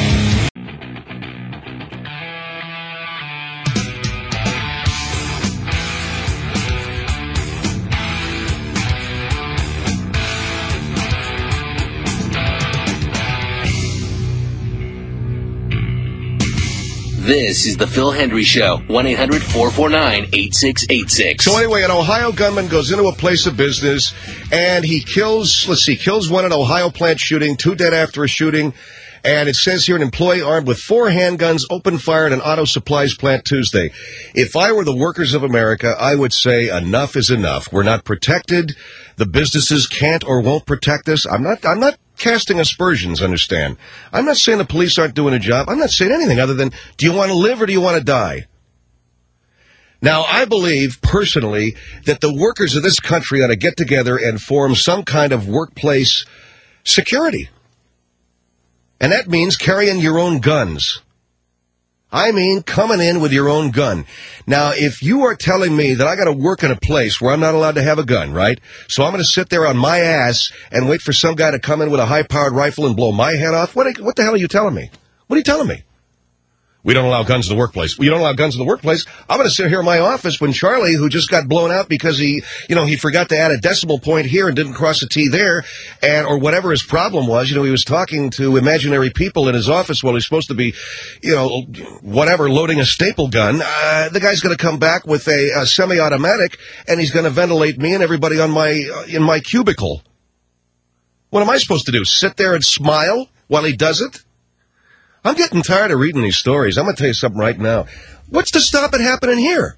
This is the Phil Hendrie Show, 1-800-449-8686. So anyway, an Ohio gunman goes into a place of business, and he kills one at Ohio plant shooting, 2 dead after a shooting, and it says here an employee armed with 4 handguns opened fire at an auto supplies plant Tuesday. If I were the workers of America, I would say enough is enough. We're not protected. The businesses can't or won't protect us. I'm not casting aspersions, understand. I'm not saying the police aren't doing a job. I'm not saying anything other than, do you want to live or do you want to die? Now, I believe, personally, that the workers of this country ought to get together and form some kind of workplace security. And that means carrying your own guns. I mean, coming in with your own gun. Now, if you are telling me that I got to work in a place where I'm not allowed to have a gun, right? So I'm going to sit there on my ass and wait for some guy to come in with a high-powered rifle and blow my head off? What the hell are you telling me? What are you telling me? We don't allow guns in the workplace. You don't allow guns in the workplace. I'm going to sit here in my office when Charlie, who just got blown out because he forgot to add a decimal point here and didn't cross a T there, or whatever his problem was. He was talking to imaginary people in his office while he's supposed to be, loading a staple gun. The guy's going to come back with a semi-automatic, and he's going to ventilate me and everybody in my cubicle. What am I supposed to do? Sit there and smile while he does it? I'm getting tired of reading these stories. I'm going to tell you something right now. What's to stop it happening here?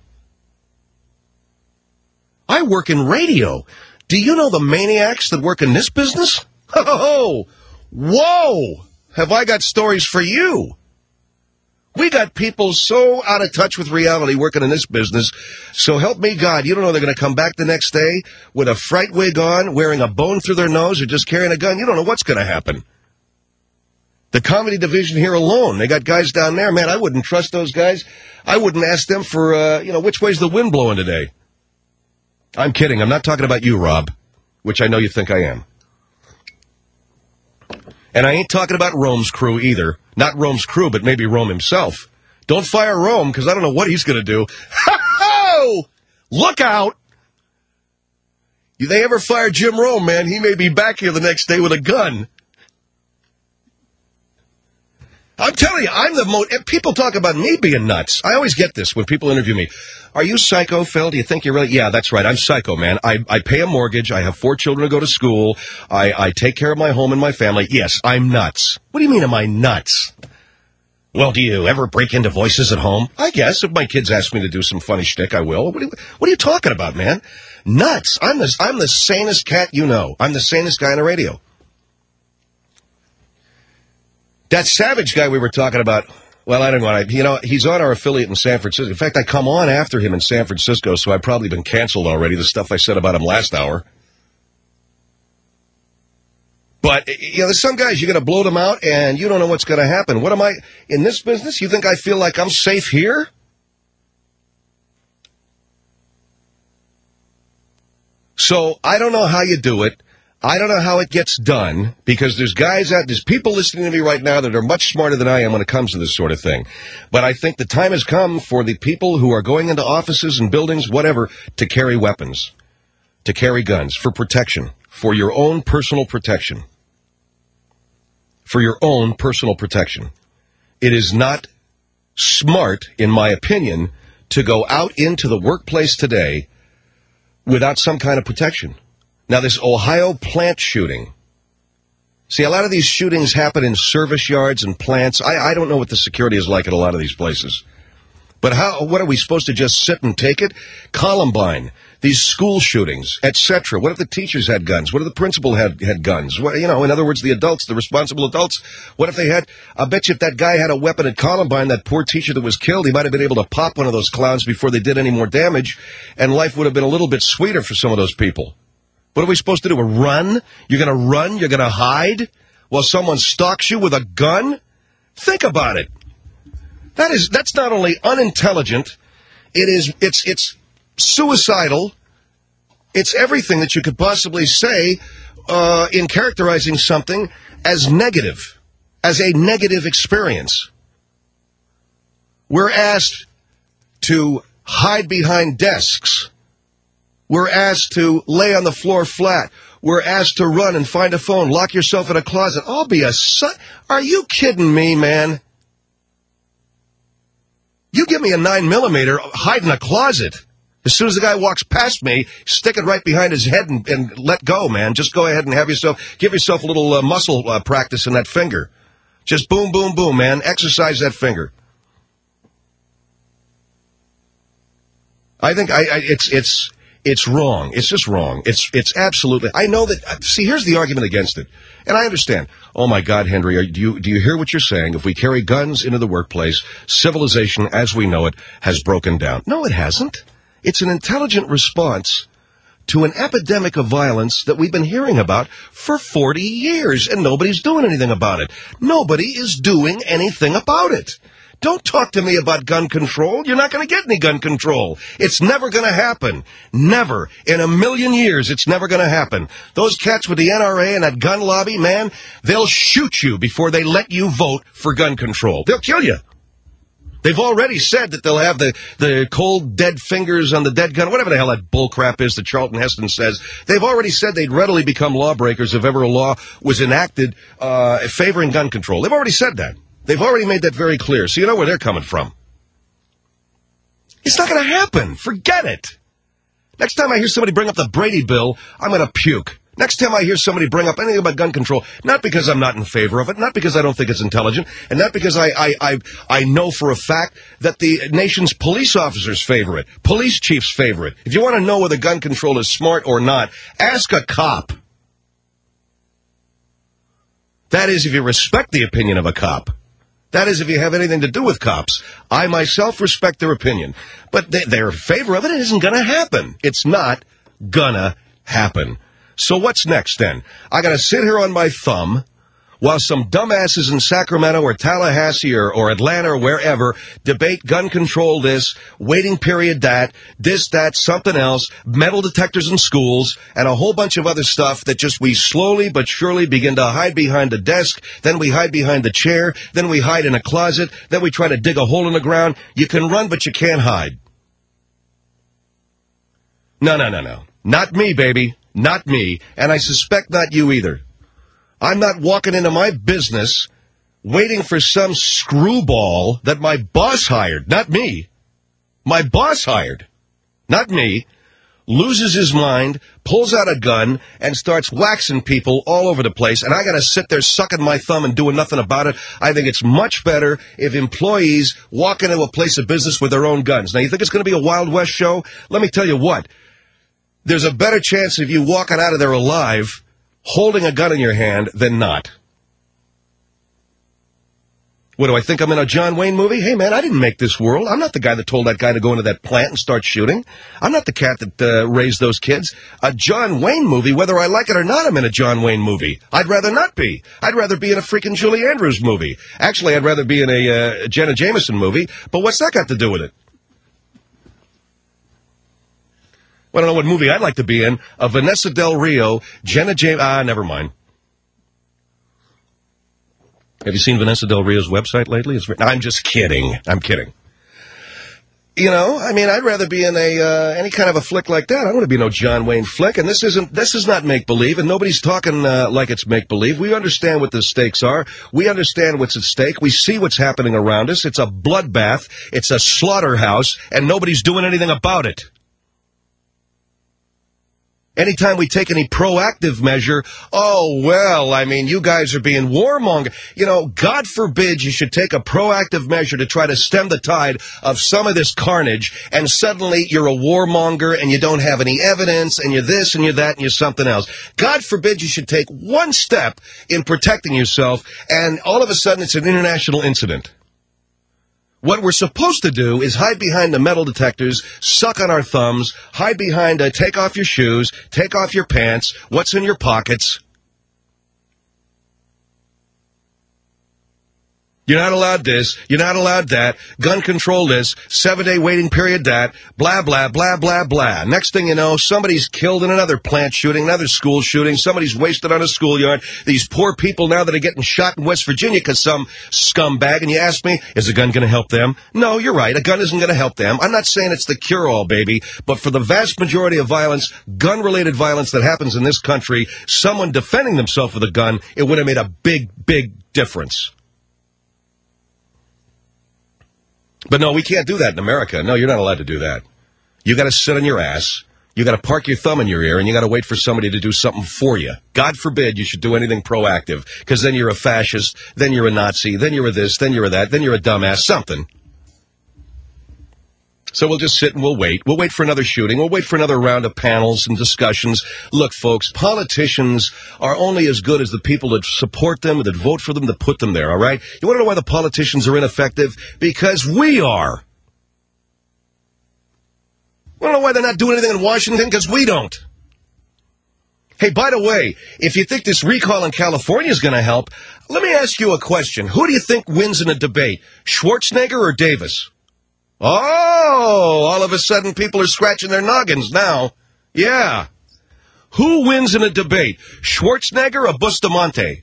I work in radio. Do you know the maniacs that work in this business? Oh, whoa! Have I got stories for you? We got people so out of touch with reality working in this business. So help me God, you don't know they're going to come back the next day with a fright wig on, wearing a bone through their nose, or just carrying a gun. You don't know what's going to happen. The comedy division here alone, they got guys down there. Man, I wouldn't trust those guys. I wouldn't ask them for, which way's the wind blowing today. I'm kidding. I'm not talking about you, Rob, which I know you think I am. And I ain't talking about Rome's crew either. Not Rome's crew, but maybe Rome himself. Don't fire Rome, because I don't know what he's going to do. Ho-ho! Look out! If they ever fire Jim Rome, man, he may be back here the next day with a gun. I'm telling you, people talk about me being nuts. I always get this when people interview me. Are you psycho, Phil? Do you think you're really? Yeah, that's right. I'm psycho, man. I pay a mortgage. I have 4 children to go to school. I take care of my home and my family. Yes, I'm nuts. What do you mean, am I nuts? Well, do you ever break into voices at home? I guess. If my kids ask me to do some funny shtick, I will. What are you talking about, man? Nuts. I'm the sanest cat you know. I'm the sanest guy on the radio. That Savage guy we were talking about, well, I don't know. He's on our affiliate in San Francisco. In fact, I come on after him in San Francisco, so I've probably been canceled already, the stuff I said about him last hour. But, there's some guys, you're going to blow them out, and you don't know what's going to happen. What am I, in this business, you think I feel like I'm safe here? So, I don't know how you do it. I don't know how it gets done, because there's people listening to me right now that are much smarter than I am when it comes to this sort of thing. But I think the time has come for the people who are going into offices and buildings, whatever, to carry weapons, to carry guns, for protection, for your own personal protection. For your own personal protection. It is not smart, in my opinion, to go out into the workplace today without some kind of protection. Now, this Ohio plant shooting. See, a lot of these shootings happen in service yards and plants. I don't know what the security is like at a lot of these places. But what are we supposed to just sit and take it? Columbine, these school shootings, etc. What if the teachers had guns? What if the principal had guns? What, in other words, the adults, the responsible adults. What if they had, I bet you if that guy had a weapon at Columbine, that poor teacher that was killed, he might have been able to pop one of those clowns before they did any more damage, and life would have been a little bit sweeter for some of those people. What are we supposed to do? Run? You're going to run? You're going to hide while someone stalks you with a gun? Think about it. That's not only unintelligent, it's suicidal. It's everything that you could possibly say in characterizing something as negative, as a negative experience. We're asked to hide behind desks. We're asked to lay on the floor flat. We're asked to run and find a phone, lock yourself in a closet. I'll be a son. Are you kidding me, man? You give me a 9mm, hide in a closet. As soon as the guy walks past me, stick it right behind his head and let go, man. Just go ahead and give yourself a little muscle practice in that finger. Just boom, boom, boom, man. Exercise that finger. I think it's wrong. It's just wrong. It's absolutely. I know that. See, here's the argument against it, and I understand. Oh my God, Henry, do you hear what you're saying? If we carry guns into the workplace, civilization as we know it has broken down. No, it hasn't. It's an intelligent response to an epidemic of violence that we've been hearing about for 40 years, and nobody's doing anything about it. Nobody is doing anything about it. Don't talk to me about gun control. You're not going to get any gun control. It's never going to happen. Never. In a million years, it's never going to happen. Those cats with the NRA and that gun lobby, man, they'll shoot you before they let you vote for gun control. They'll kill you. They've already said that they'll have the cold, dead fingers on the dead gun, whatever the hell that bullcrap is that Charlton Heston says. They've already said they'd readily become lawbreakers if ever a law was enacted favoring gun control. They've already said that. They've already made that very clear, so you know where they're coming from. It's not going to happen. Forget it. Next time I hear somebody bring up the Brady bill, I'm going to puke. Next time I hear somebody bring up anything about gun control, not because I'm not in favor of it, not because I don't think it's intelligent, and not because I know for a fact that the nation's police officers favor it, police chiefs favor it. If you want to know whether gun control is smart or not, ask a cop. That is, if you respect the opinion of a cop. That is, if you have anything to do with cops. I myself respect their opinion. But they're in favor of it. It isn't going to happen. It's not going to happen. So what's next, then? I got to sit here on my thumb while some dumbasses in Sacramento or Tallahassee or Atlanta or wherever debate gun control this, waiting period that, something else, metal detectors in schools, and a whole bunch of other stuff that just we slowly but surely begin to hide behind a desk, then we hide behind the chair, then we hide in a closet, then we try to dig a hole in the ground. You can run, but you can't hide. No. Not me, baby. Not me. And I suspect not you either. I'm not walking into my business waiting for some screwball that my boss hired. Not me. My boss hired. Not me. loses his mind, pulls out a gun, and starts waxing people all over the place, and I got to sit there sucking my thumb and doing nothing about it. I think it's much better if employees walk into a place of business with their own guns. Now, you think it's going to be a Wild West show? Let me tell you what. There's a better chance of you walking out of there alive holding a gun in your hand than not. What, do I think I'm in a John Wayne movie? Hey, man, I didn't make this world. I'm not the guy that told that guy to go into that plant and start shooting. I'm not the cat that raised those kids. A John Wayne movie, whether I like it or not, I'm in a John Wayne movie. I'd rather not be. I'd rather be in a freaking Julie Andrews movie. Actually, I'd rather be in a Jenna Jameson movie, but what's that got to do with it? Well, I don't know what movie I'd like to be in. A Vanessa Del Rio, Jenna Jameson. Never mind. Have you seen Vanessa Del Rio's website lately? I'm just kidding. I'm kidding. You know, I mean, I'd rather be in any kind of a flick like that. I don't want to be no John Wayne flick, and this is not make-believe, and nobody's talking like it's make-believe. We understand what the stakes are. We understand what's at stake. We see what's happening around us. It's a bloodbath. It's a slaughterhouse, and nobody's doing anything about it. Anytime we take any proactive measure, oh, well, I mean, you guys are being warmonger. You know, God forbid you should take a proactive measure to try to stem the tide of some of this carnage, and suddenly you're a warmonger and you don't have any evidence, and you're this and you're that and you're something else. God forbid you should take one step in protecting yourself, and all of a sudden it's an international incident. What we're supposed to do is hide behind the metal detectors, suck on our thumbs, hide behind take off your shoes, take off your pants, what's in your pockets. You're not allowed this, you're not allowed that, gun control this, 7-day waiting period that, blah, blah, blah, blah, blah. Next thing you know, somebody's killed in another plant shooting, another school shooting, somebody's wasted on a schoolyard. These poor people now that are getting shot in West Virginia because some scumbag, and you ask me, is a gun going to help them? No, you're right, a gun isn't going to help them. I'm not saying it's the cure-all, baby, but for the vast majority of violence, gun-related violence that happens in this country, someone defending themselves with a gun, it would have made a big, big difference. But no, we can't do that in America. No, you're not allowed to do that. You got to sit on your ass. You got to park your thumb in your ear, and you got to wait for somebody to do something for you. God forbid you should do anything proactive, because then you're a fascist, then you're a Nazi, then you're a this, then you're a that, then you're a dumbass, something. So we'll just sit and we'll wait. We'll wait for another shooting. We'll wait for another round of panels and discussions. Look, folks, politicians are only as good as the people that support them, that vote for them, that put them there, all right? You want to know why the politicians are ineffective? Because we are. You want to know why they're not doing anything in Washington? Because we don't. Hey, by the way, if you think this recall in California is going to help, let me ask you a question. Who do you think wins in a debate, Schwarzenegger or Davis? Oh, all of a sudden people are scratching their noggins now. Yeah. Who wins in a debate, Schwarzenegger or Bustamante?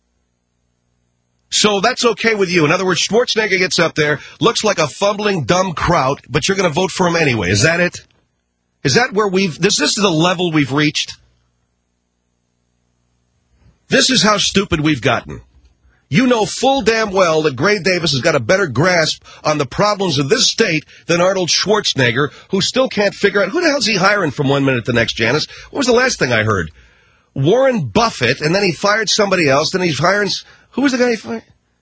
So that's okay with you. In other words, Schwarzenegger gets up there, looks like a fumbling, dumb kraut, but you're going to vote for him anyway. Is that it? Is that where this is the level we've reached? This is how stupid we've gotten. You know full damn well that Gray Davis has got a better grasp on the problems of this state than Arnold Schwarzenegger, who still can't figure out who the hell's he hiring from one minute to the next, Janice. What was the last thing I heard? Warren Buffett, and then he fired somebody else, then he's hiring... Who was the guy he fired?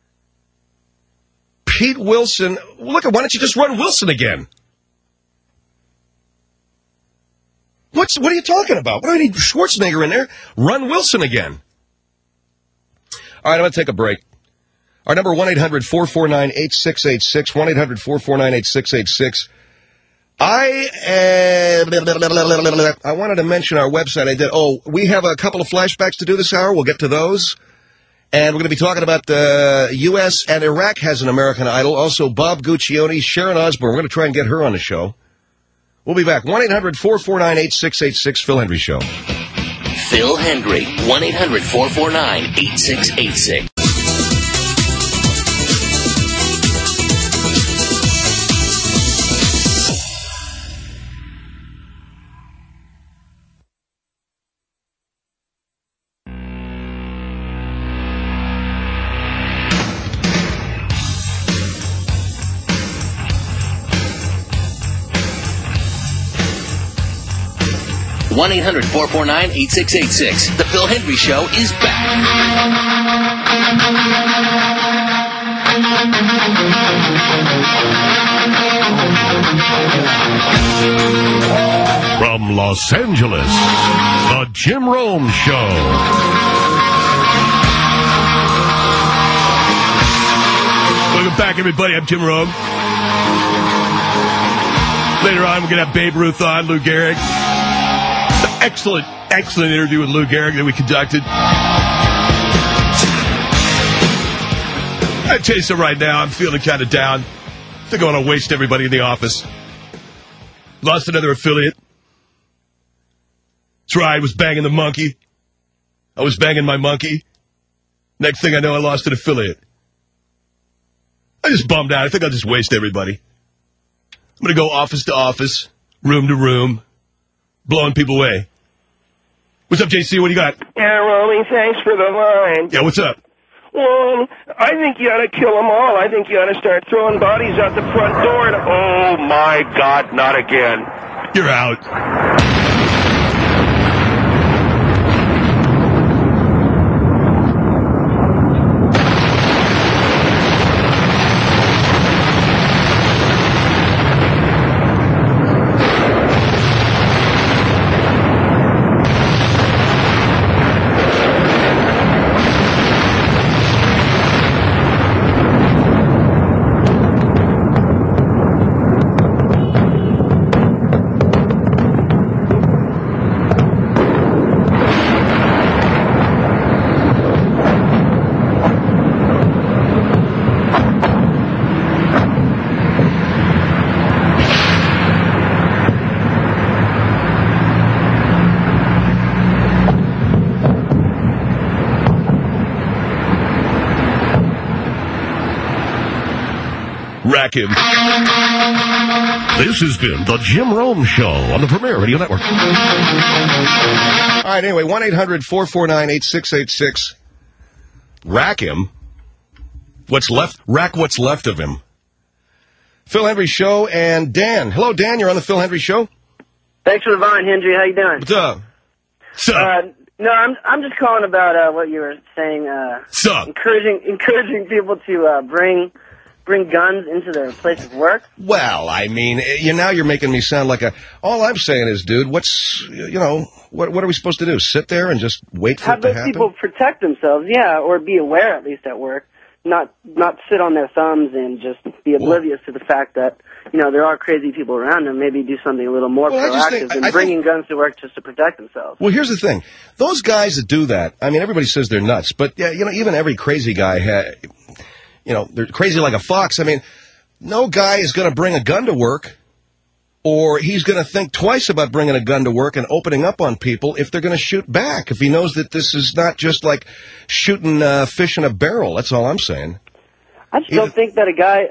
Pete Wilson. Look, why don't you just run Wilson again? What are you talking about? Why do I need Schwarzenegger in there? Run Wilson again. All right, I'm going to take a break. Our number, 1-800-449-8686, 1-800-449-8686. I wanted to mention our website. I did. Oh, we have a couple of flashbacks to do this hour. We'll get to those. And we're going to be talking about the U.S. and Iraq has an American Idol. Also, Bob Guccione, Sharon Osbourne. We're going to try and get her on the show. We'll be back. 1-800-449-8686, Phil Hendry Show. Phil Hendry, 1-800-449-8686. 1-800-449-8686. The Phil Hendry Show is back. From Los Angeles, The Jim Rome Show. Welcome back, everybody. I'm Jim Rome. Later on, we're going to have Babe Ruth on, Lou Gehrig. Excellent interview with Lou Gehrig that we conducted. I'll tell you something right now. I'm feeling kind of down. I think I want to waste everybody in the office. Lost another affiliate. That's right, I was banging the monkey. I was banging my monkey. Next thing I know, I lost an affiliate. I just bummed out. I think I'll just waste everybody. I'm going to go office to office, room to room, blowing people away. What's up, JC? What do you got? Yeah, Romy, thanks for the line. Yeah, what's up? Well, I think you ought to kill them all. I think you ought to start throwing bodies out the front door. And oh, my God, not again. You're out. Rack him. This has been the Jim Rome Show on the Premier Radio Network. All right, anyway, 1-800-449-8686. Rack him. What's left? Rack what's left of him. Phil Hendry Show and Dan. Hello, Dan. You're on the Phil Hendry Show. Thanks for the vine, Hendry. How you doing? What's up? What's up? No, I'm just calling about what you were saying. What's up? Encouraging people to bring guns into their place of work. Well, I mean, now you're making me sound like a... All I'm saying is, dude, what are we supposed to do? Sit there and just wait for it to happen? Have those people protect themselves, yeah, or be aware at least at work. Not sit on their thumbs and just be oblivious to the fact that, there are crazy people around them. Maybe do something a little more proactive than bringing guns to work just to protect themselves. Well, here's the thing. Those guys that do that, I mean, everybody says they're nuts, but, yeah, even every crazy guy they're crazy like a fox. I mean, no guy is going to bring a gun to work, or he's going to think twice about bringing a gun to work and opening up on people if they're going to shoot back, if he knows that this is not just like shooting fish in a barrel. That's all I'm saying. I just don't think that a guy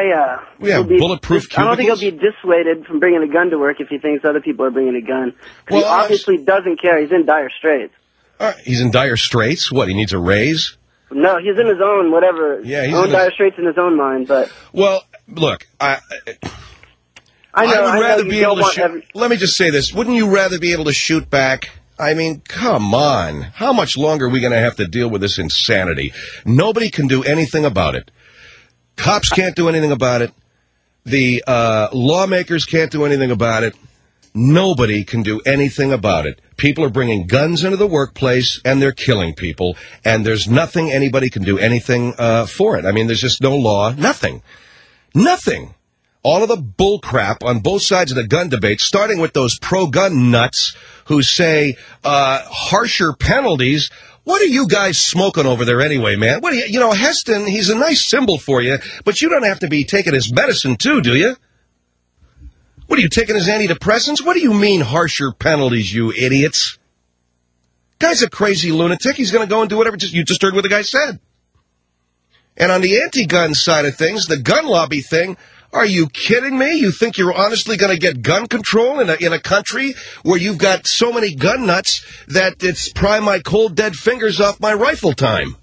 bulletproof cubicles? I don't think he'll be dissuaded from bringing a gun to work if he thinks other people are bringing a gun. Well, he obviously doesn't care. He's in dire straits. All right. He's in dire straits? What, he needs a raise? No, he's in his own whatever. Yeah, he's in dire straits in his own mind. But well, look, I would rather be able to shoot. Let me just say this: wouldn't you rather be able to shoot back? I mean, come on! How much longer are we going to have to deal with this insanity? Nobody can do anything about it. Cops can't do anything about it. The lawmakers can't do anything about it. Nobody can do anything about it. People are bringing guns into the workplace, and they're killing people, and there's nothing anybody can do anything for it. I mean, there's just no law, nothing. Nothing. All of the bull crap on both sides of the gun debate, starting with those pro-gun nuts who say harsher penalties. What are you guys smoking over there anyway, man? What do Heston, he's a nice symbol for you, but you don't have to be taking his medicine too, do you? What, are you taking his antidepressants? What do you mean harsher penalties, you idiots? Guy's a crazy lunatic. He's going to go and do whatever. You just heard what the guy said. And on the anti-gun side of things, the gun lobby thing, are you kidding me? You think you're honestly going to get gun control in a country where you've got so many gun nuts that it's pry my cold dead fingers off my rifle time?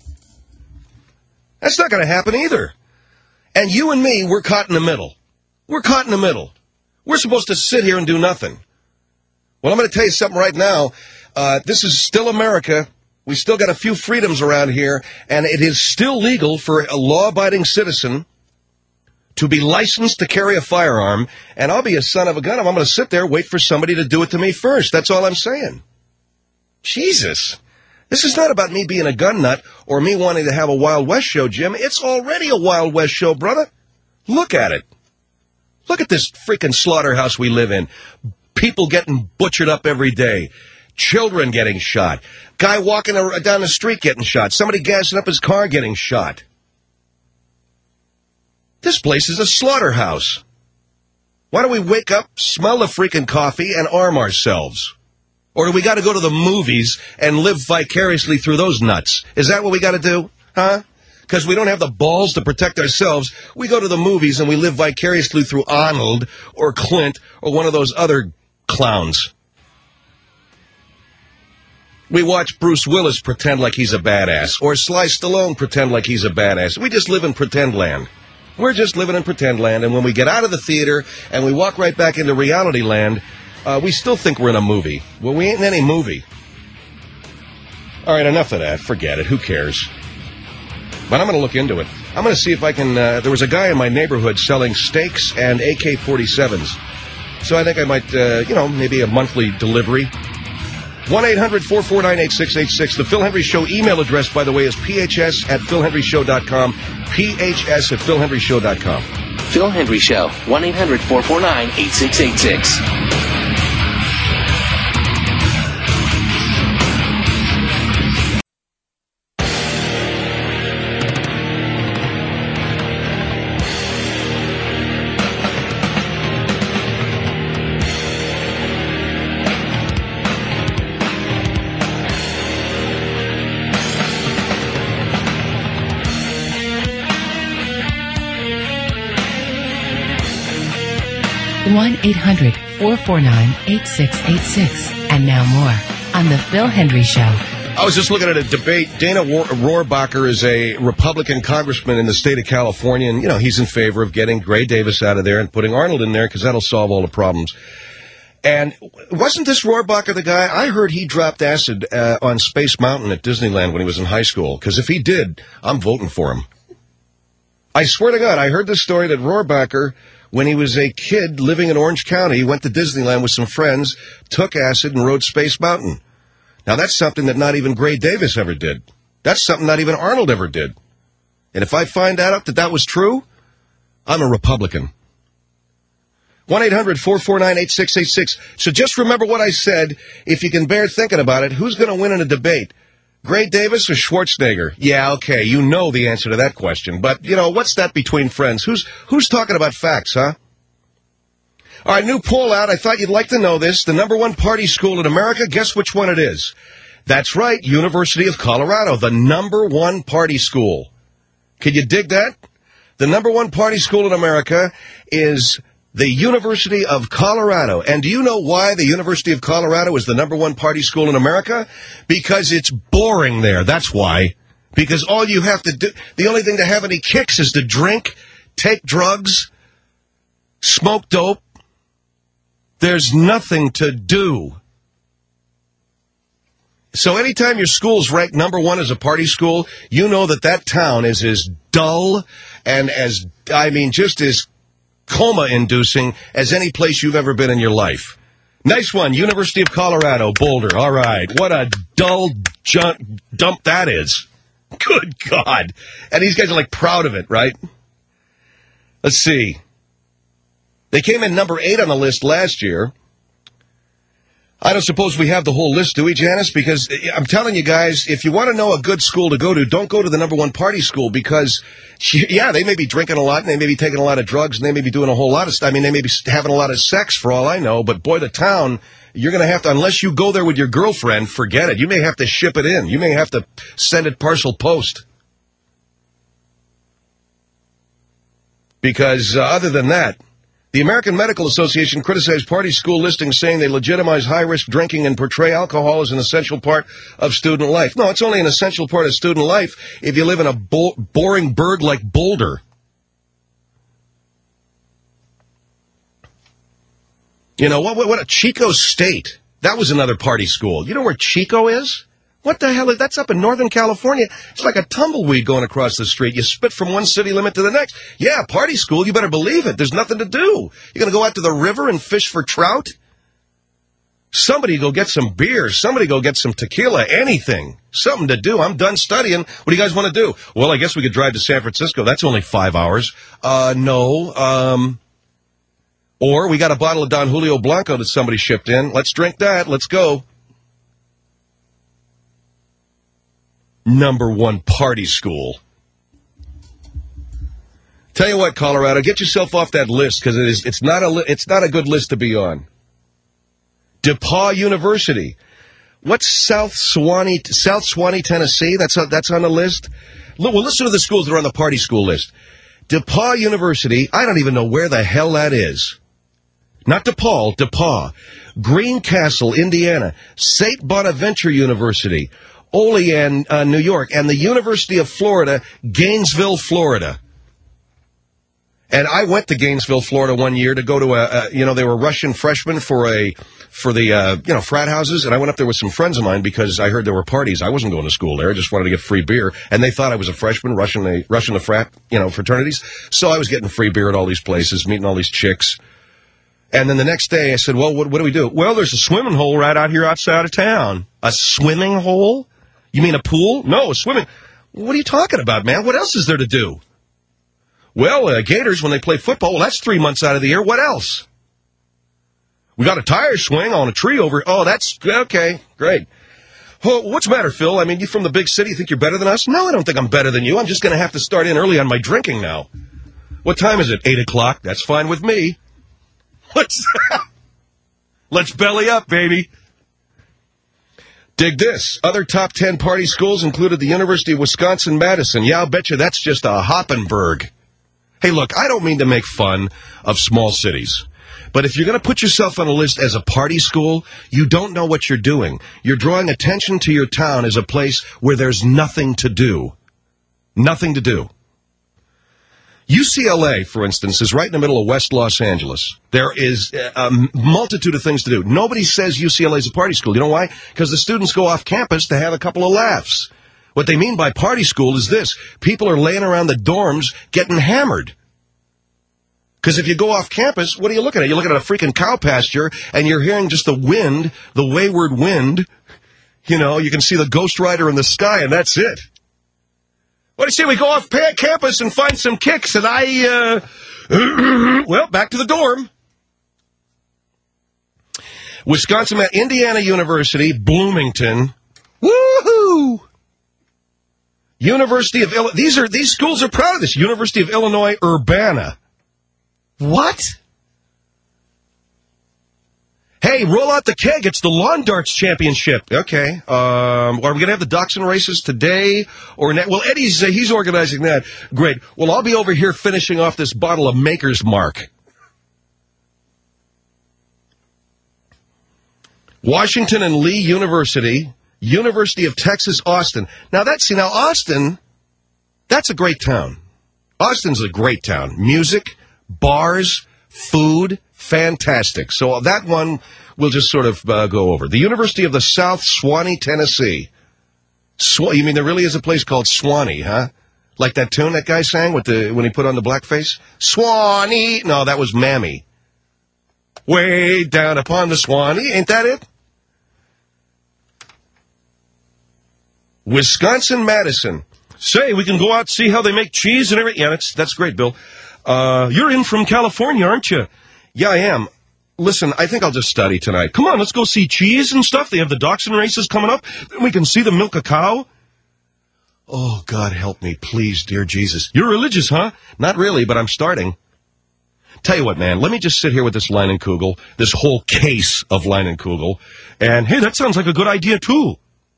That's not going to happen either. And you and me, we're caught in the middle. We're caught in the middle. We're supposed to sit here and do nothing. Well, I'm going to tell you something right now. This is still America. We still got a few freedoms around here, and it is still legal for a law-abiding citizen to be licensed to carry a firearm, and I'll be a son of a gun if I'm going to sit there wait for somebody to do it to me first. That's all I'm saying. Jesus. This is not about me being a gun nut or me wanting to have a Wild West show, Jim. It's already a Wild West show, brother. Look at it. Look at this freaking slaughterhouse we live in. People getting butchered up every day. Children getting shot. Guy walking down the street getting shot. Somebody gassing up his car getting shot. This place is a slaughterhouse. Why don't we wake up, smell the freaking coffee, and arm ourselves? Or do we got to go to the movies and live vicariously through those nuts? Is that what we got to do? Huh? Because we don't have the balls to protect ourselves. We go to the movies and we live vicariously through Arnold or Clint or one of those other clowns. We watch Bruce Willis pretend like he's a badass, or Sly Stallone pretend like he's a badass. We just live in pretend land. We're just living in pretend land, and when we get out of the theater and we walk right back into reality land, we still think we're in a movie. Well, we ain't in any movie. All right, enough of that. Forget it. Who cares? But I'm going to look into it. I'm going to see if I can... there was a guy in my neighborhood selling steaks and AK-47s. So I think I might, maybe a monthly delivery. 1-800-449-8686. The Phil Hendry Show email address, by the way, is phs@philhendryshow.com. phs@philhendryshow.com. Phil Hendry Show. 1-800-449-8686. 1-800-449-8686. And now more on The Phil Hendry Show. I was just looking at a debate. Dana Rohrabacher is a Republican congressman in the state of California, and, he's in favor of getting Gray Davis out of there and putting Arnold in there because that'll solve all the problems. And wasn't this Rohrabacher the guy? I heard he dropped acid on Space Mountain at Disneyland when he was in high school, because if he did, I'm voting for him. I swear to God, I heard this story that Rohrabacher, when he was a kid living in Orange County, went to Disneyland with some friends, took acid, and rode Space Mountain. Now, that's something that not even Gray Davis ever did. That's something not even Arnold ever did. And if I find out that that was true, I'm a Republican. 1-800-449-8686. So just remember what I said. If you can bear thinking about it, who's going to win in a debate? Gray Davis or Schwarzenegger? Yeah, okay, you know the answer to that question. But, what's that between friends? Who's talking about facts, huh? All right, new poll out. I thought you'd like to know this. The #1 party school in America, guess which one it is? That's right, University of Colorado, the #1 party school. Can you dig that? The #1 party school in America is the University of Colorado. And do you know why the University of Colorado is the #1 party school in America? Because it's boring there. That's why. Because all you have to do, the only thing to have any kicks is to drink, take drugs, smoke dope. There's nothing to do. So anytime your school's ranked #1 as a party school, you know that town is as dull and just as coma-inducing as any place you've ever been in your life. Nice one, University of Colorado, Boulder. All right, what a dull dump that is. Good God. And these guys are, proud of it, right? Let's see. They came in number 8 on the list last year. I don't suppose we have the whole list, do we, Janice? Because I'm telling you guys, if you want to know a good school to go to, don't go to the #1 party school because, they may be drinking a lot and they may be taking a lot of drugs and they may be doing a whole lot of stuff. I mean, they may be having a lot of sex for all I know, but boy, the town, you're going to have to, unless you go there with your girlfriend, forget it. You may have to ship it in. You may have to send it parcel post. Because other than that, the American Medical Association criticized party school listings, saying they legitimize high-risk drinking and portray alcohol as an essential part of student life. No, it's only an essential part of student life if you live in a boring burg like Boulder. What a Chico State. That was another party school. You know where Chico is? What the hell? That's up in Northern California. It's like a tumbleweed going across the street. You spit from one city limit to the next. Yeah, party school. You better believe it. There's nothing to do. You're going to go out to the river and fish for trout? Somebody go get some beer. Somebody go get some tequila. Anything. Something to do. I'm done studying. What do you guys want to do? Well, I guess we could drive to San Francisco. That's only 5 hours. No. Or we got a bottle of Don Julio Blanco that somebody shipped in. Let's drink that. Let's go. Number one party school. Tell you what, Colorado, get yourself off that list because it's not a good list to be on. DePauw University. What's South Swanee, Tennessee? That's on the list. Well, listen to the schools that are on the party school list. DePauw University. I don't even know where the hell that is. Not DePaul, DePauw. Greencastle, Indiana. St. Bonaventure University. Olean, New York, and the University of Florida, Gainesville, Florida. And I went to Gainesville, Florida one year to go to they were Russian freshmen for the frat houses, and I went up there with some friends of mine because I heard there were parties. I wasn't going to school there. I just wanted to get free beer, and they thought I was a freshman, rushing the frat, fraternities. So I was getting free beer at all these places, meeting all these chicks. And then the next day I said, well, what do we do? Well, there's a swimming hole right out here outside of town. A swimming hole? You mean a pool? No, a swimming. What are you talking about, man? What else is there to do? Well, Gators, when they play football, well, that's 3 months out of the year. What else? We got a tire swing on a tree over. Oh, that's okay. Great. Oh, what's the matter, Phil? I mean, you from the big city, you think you're better than us? No, I don't think I'm better than you. I'm just going to have to start in early on my drinking now. What time is it? 8 o'clock. That's fine with me. Let's belly up, baby. Dig this. Other top 10 party schools included the University of Wisconsin-Madison. Yeah, I'll bet you that's just a Hoppenberg. Hey, look, I don't mean to make fun of small cities. But if you're going to put yourself on a list as a party school, you don't know what you're doing. You're drawing attention to your town as a place where there's nothing to do. Nothing to do. UCLA, for instance, is right in the middle of West Los Angeles. There is a multitude of things to do. Nobody says UCLA is a party school. You know why? Because the students go off campus to have a couple of laughs. What they mean by party school is this. People are laying around the dorms getting hammered. Because if you go off campus, what are you looking at? You're looking at a freaking cow pasture, and you're hearing just the wind, the wayward wind. You know, you can see the Ghost Rider in the sky, and that's it. What do you say we go off campus and find some kicks, and well, back to the dorm. Wisconsin, Indiana University, Bloomington. Woohoo! University of Illinois. These schools are proud of this. University of Illinois, Urbana. What? Hey, roll out the keg. It's the lawn darts championship. Okay. Are we going to have the dachshund races today or next? Well, Eddie's he's organizing that. Great. Well, I'll be over here finishing off this bottle of Maker's Mark. Washington and Lee University, University of Texas, Austin. Now, Austin, that's a great town. Austin's a great town. Music, bars, food, fantastic. So that one we'll just sort of go over. The University of the South, Swanee, Tennessee. You mean there really is a place called Swanee, huh? Like that tune that guy sang when he put on the blackface? Swanee. No, that was Mammy. Way down upon the Swanee. Ain't that it? Wisconsin-Madison. Say, we can go out and see how they make cheese and everything. Yeah, that's great, Bill. You're in from California, aren't you? Yeah, I am. Listen, I think I'll just study tonight. Come on, let's go see cheese and stuff. They have the dachshund races coming up. Then we can see them milk a cow. Oh, God help me, please, dear Jesus. You're religious, huh? Not really, but I'm starting. Tell you what, man, let me just sit here with this Leinenkugel, this whole case of Leinenkugel, and, hey, that sounds like a good idea, too.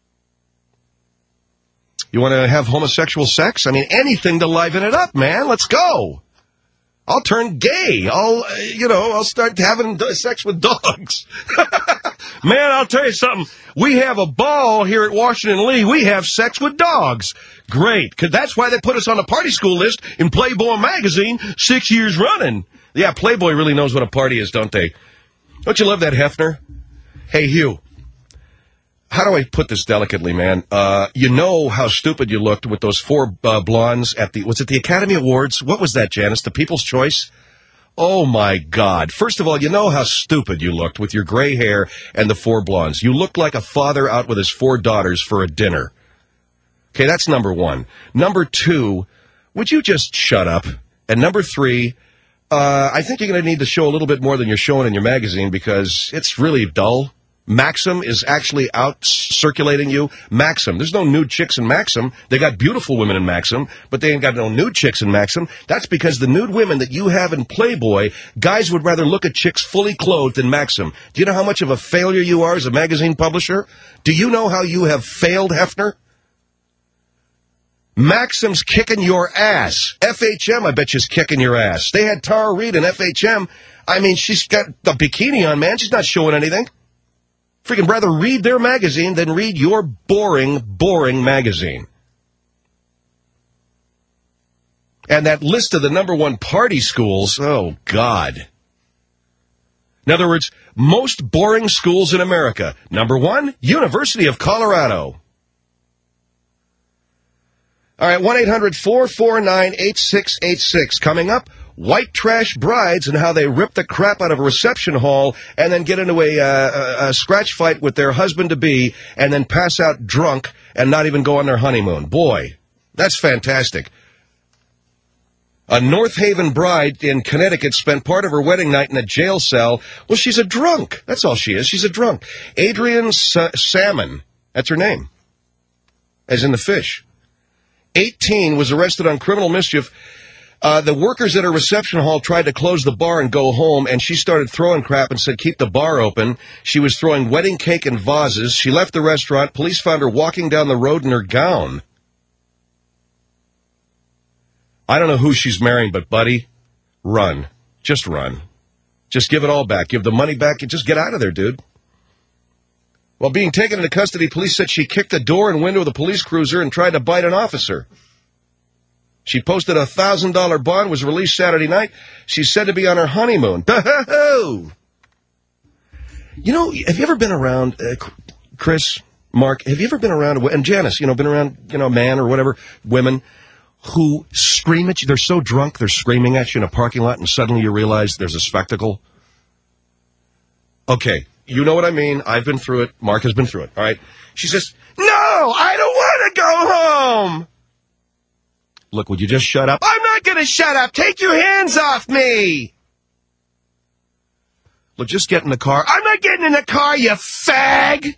You want to have homosexual sex? I mean, anything to liven it up, man. Let's go. I'll turn gay. I'll start having sex with dogs. Man, I'll tell you something. We have a ball here at Washington Lee. We have sex with dogs. Great. Because that's why they put us on the party school list in Playboy magazine 6 years running. Yeah, Playboy really knows what a party is, don't they? Don't you love that Hefner? Hey, Hugh. How do I put this delicately, man? You know how stupid you looked with those 4 blondes at was it the Academy Awards? What was that, Janice? The People's Choice? Oh, my God. First of all, you know how stupid you looked with your gray hair and the 4 blondes. You looked like a father out with his 4 daughters for a dinner. Okay, that's number 1. Number 2, would you just shut up? And number 3, I think you're going to need to show a little bit more than you're showing in your magazine because it's really dull. Maxim is actually out circulating you. Maxim. There's no nude chicks in Maxim. They got beautiful women in Maxim, but they ain't got no nude chicks in Maxim. That's because the nude women that you have in Playboy, guys would rather look at chicks fully clothed in Maxim. Do you know how much of a failure you are as a magazine publisher? Do you know how you have failed, Hefner? Maxim's kicking your ass. FHM, I bet you's kicking your ass. They had Tara Reid in FHM. I mean, she's got the bikini on, man. She's not showing anything. Freaking rather read their magazine than read your boring, boring magazine. And that list of the number 1 party schools, oh, God. In other words, most boring schools in America. Number 1, University of Colorado. All right, 1-800-449-8686. Coming up, white trash brides and how they rip the crap out of a reception hall and then get into a scratch fight with their husband-to-be and then pass out drunk and not even go on their honeymoon. Boy, that's fantastic. A North Haven bride in Connecticut spent part of her wedding night in a jail cell. Well, she's a drunk. That's all she is. She's a drunk. Adrienne Salmon, that's her name, as in the fish. 18, was arrested on criminal mischief. The workers at her reception hall tried to close the bar and go home, and she started throwing crap and said, keep the bar open. She was throwing wedding cake and vases. She left the restaurant. Police found her walking down the road in her gown. I don't know who she's marrying, but, buddy, run. Just run. Just give it all back. Give the money back and just get out of there, dude. While being taken into custody, police said she kicked the door and window of the police cruiser and tried to bite an officer. She posted a $1,000 bond, was released Saturday night. She's said to be on her honeymoon. You know, have you ever been around, Chris, Mark, have you ever been around, and Janice, you know, been around, you know, a man or whatever, women who scream at you? They're so drunk, they're screaming at you in a parking lot, and suddenly you realize there's a spectacle. Okay, you know what I mean. I've been through it. Mark has been through it, all right? She says, no, I don't want to go home. Look, would you just shut up? I'm not going to shut up. Take your hands off me. Look, just get in the car. I'm not getting in the car, you fag.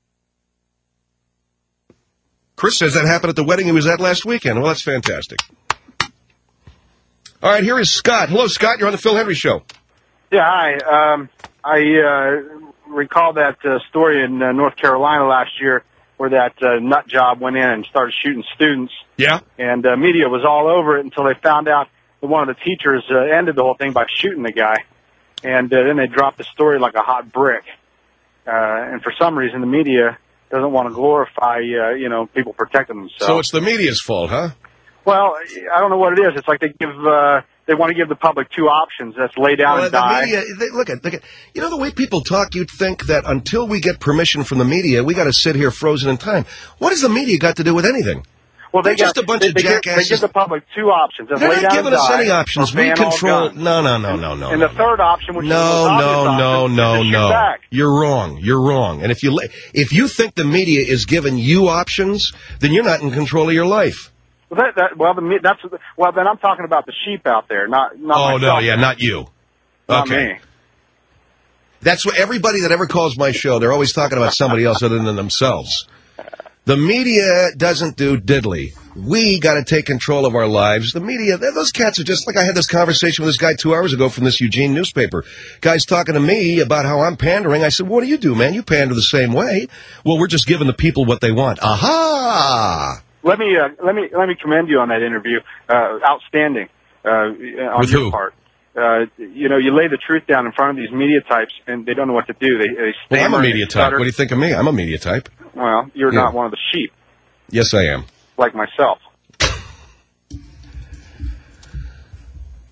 Chris says that happened at the wedding he was at last weekend. Well, that's fantastic. All right, here is Scott. Hello, Scott. You're on the Phil Hendrie Show. Yeah, hi. I recall that story in North Carolina last year where that nut job went in and started shooting students. Yeah. And media was all over it until they found out that one of the teachers ended the whole thing by shooting the guy. And then they dropped the story like a hot brick. And for some reason, the media doesn't want to glorify, you know, people protecting themselves. So it's the media's fault, huh? Well, I don't know what it is. It's like they want to give the public 2 options. That's lay down and die. Media, look at, you know, the way people talk, you'd think that until we get permission from the media, we got to sit here frozen in time. What has the media got to do with anything? Well, they're just a bunch of jackasses. They give the public 2 options. They're not giving us any options. We control. No. And the third option, which is the most obvious option, no. Back. You're wrong. You're wrong. And if you think the media is giving you options, then you're not in control of your life. Well, then I'm talking about the sheep out there, not myself. No, yeah, not you. Not okay. me. That's what everybody that ever calls my show, they're always talking about somebody else other than themselves. The media doesn't do diddly. We got to take control of our lives. The media, those cats are just like I had this conversation with this guy 2 hours ago from this Eugene newspaper. Guy's talking to me about how I'm pandering. I said, what do you do, man? You pander the same way. Well, we're just giving the people what they want. Aha! Let me commend you on that interview. Outstanding. On with your who? Part. You know, you lay the truth down in front of these media types, and they don't know what to do. They well, I'm a media type. What do you think of me? I'm a media type. Well, you're not one of the sheep. Yes, I am. Like myself.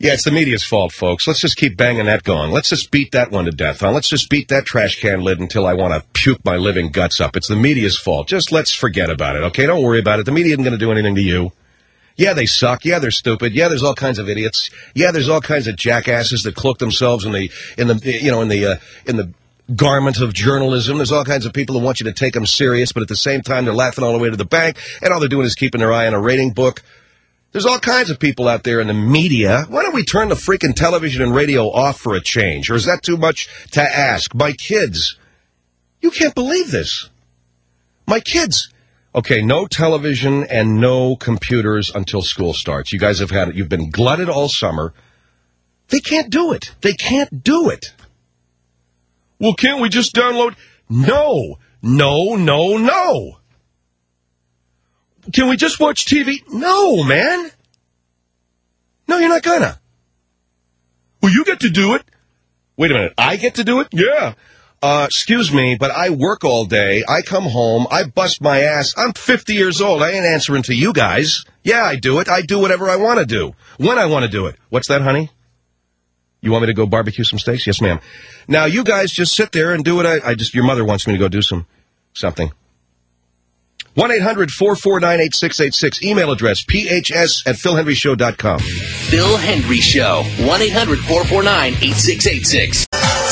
Yeah, it's the media's fault, folks. Let's just keep banging that gong. Let's just beat that one to death, huh? Let's just beat that trash can lid until I want to puke my living guts up. It's the media's fault. Just let's forget about it, okay? Don't worry about it. The media isn't going to do anything to you. Yeah, they suck. Yeah, they're stupid. Yeah, there's all kinds of idiots. Yeah, there's all kinds of jackasses that cloak themselves in the garment of journalism. There's all kinds of people who want you to take them serious, but at the same time, they're laughing all the way to the bank, and all they're doing is keeping their eye on a rating book. There's all kinds of people out there in the media. Why don't we turn the freaking television and radio off for a change? Or is that too much to ask? My kids, you can't believe this. My kids. Okay, no television and no computers until school starts. You guys have had it. You've been glutted all summer. They can't do it. They can't do it. Well, can't we just download? No. Can we just watch TV? No, man. No, you're not gonna. Well, you get to do it. Wait a minute. I get to do it? Yeah. Excuse me, but I work all day. I come home. I bust my ass. I'm 50 years old. I ain't answering to you guys. Yeah, I do it. I do whatever I want to do. When I want to do it. What's that, honey? You want me to go barbecue some steaks? Yes, ma'am. Now, you guys just sit there and do what your mother wants me to go do something. 1-800-449-8686. Email address, phs@philhenryshow.com. Phil Hendry Show. 1-800-449-8686.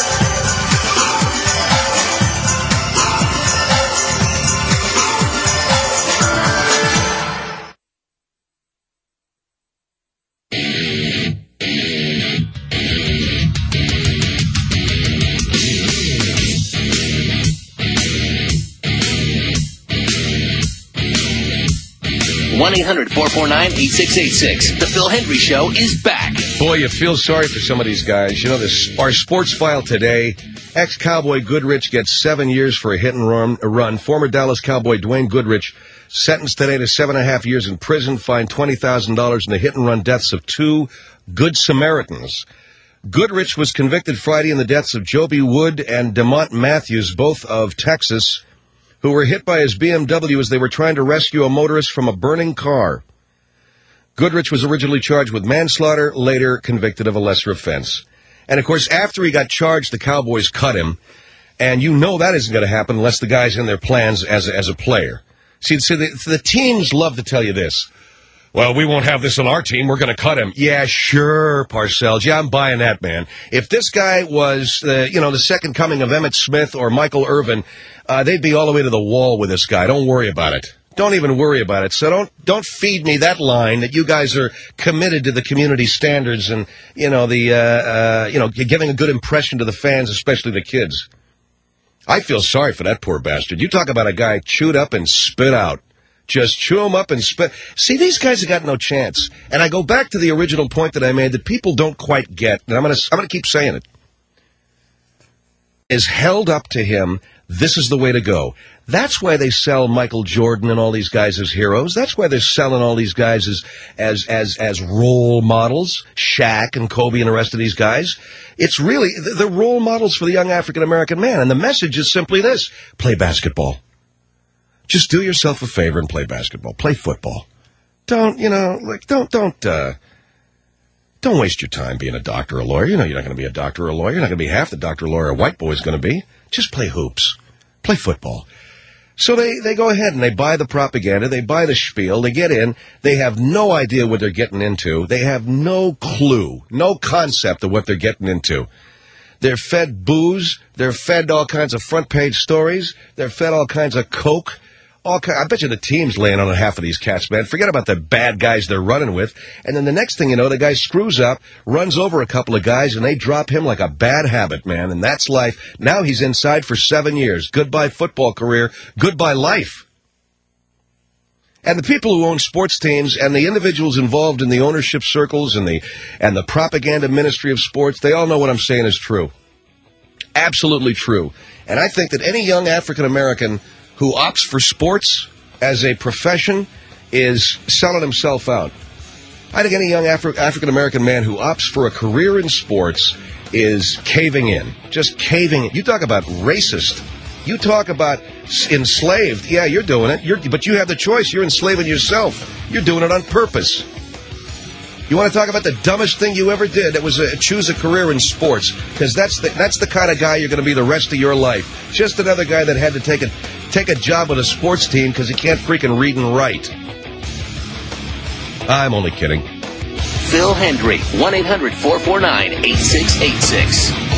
One 1-800-449-8686. The Phil Hendry Show is back. Boy, you feel sorry for some of these guys. You know, our sports file today, ex-Cowboy Goodrich gets 7 years for a hit and run. Former Dallas Cowboy Dwayne Goodrich sentenced today to 7.5 years in prison, fined $20,000 in the hit and run deaths of 2 Good Samaritans. Goodrich was convicted Friday in the deaths of Joby Wood and DeMont Matthews, both of Texas, who were hit by his BMW as they were trying to rescue a motorist from a burning car. Goodrich was originally charged with manslaughter, later convicted of a lesser offense. And, of course, after he got charged, the Cowboys cut him. And you know that isn't going to happen unless the guy's in their plans as a player. See, the teams love to tell you this. Well, we won't have this on our team. We're going to cut him. Yeah, sure, Parcells. Yeah, I'm buying that, man. If this guy was, the second coming of Emmitt Smith or Michael Irvin, they'd be all the way to the wall with this guy. Don't worry about it. Don't even worry about it. So don't feed me that line that you guys are committed to the community standards and, giving a good impression to the fans, especially the kids. I feel sorry for that poor bastard. You talk about a guy chewed up and spit out. Just chew him up and spit. See, these guys have got no chance. And I go back to the original point that I made that people don't quite get, and I'm going to keep saying it, is held up to him. This is the way to go. That's why they sell Michael Jordan and all these guys as heroes. That's why they're selling all these guys as role models, Shaq and Kobe and the rest of these guys. It's really, they're role models for the young African-American man. And the message is simply this: play basketball. Just do yourself a favor and play basketball. Play football. Don't waste your time being a doctor or a lawyer. You know you're not going to be a doctor or a lawyer. You're not going to be half the doctor or lawyer a white boy is going to be. Just play hoops. Play football. So they go ahead and they buy the propaganda. They buy the spiel. They get in. They have no idea what they're getting into. They have no clue, no concept of what they're getting into. They're fed booze. They're fed all kinds of front-page stories. They're fed all kinds of coke. I bet you the team's laying on half of these cats, man. Forget about the bad guys they're running with. And then the next thing you know, the guy screws up, runs over a couple of guys, and they drop him like a bad habit, man. And that's life. Now he's inside for 7 years. Goodbye football career. Goodbye life. And the people who own sports teams and the individuals involved in the ownership circles and the propaganda ministry of sports, they all know what I'm saying is true. Absolutely true. And I think that any young African-American who opts for sports as a profession is selling himself out. I think any young African-American man who opts for a career in sports is caving in. Just caving in. You talk about racist. You talk about enslaved. Yeah, you're doing it. But you have the choice. You're enslaving yourself. You're doing it on purpose. You want to talk about the dumbest thing you ever did? It was choose a career in sports, because that's the kind of guy you're going to be the rest of your life. Just another guy that had to take a job with a sports team because he can't freaking read and write. I'm only kidding. Phil Hendry, 1-800-449-8686.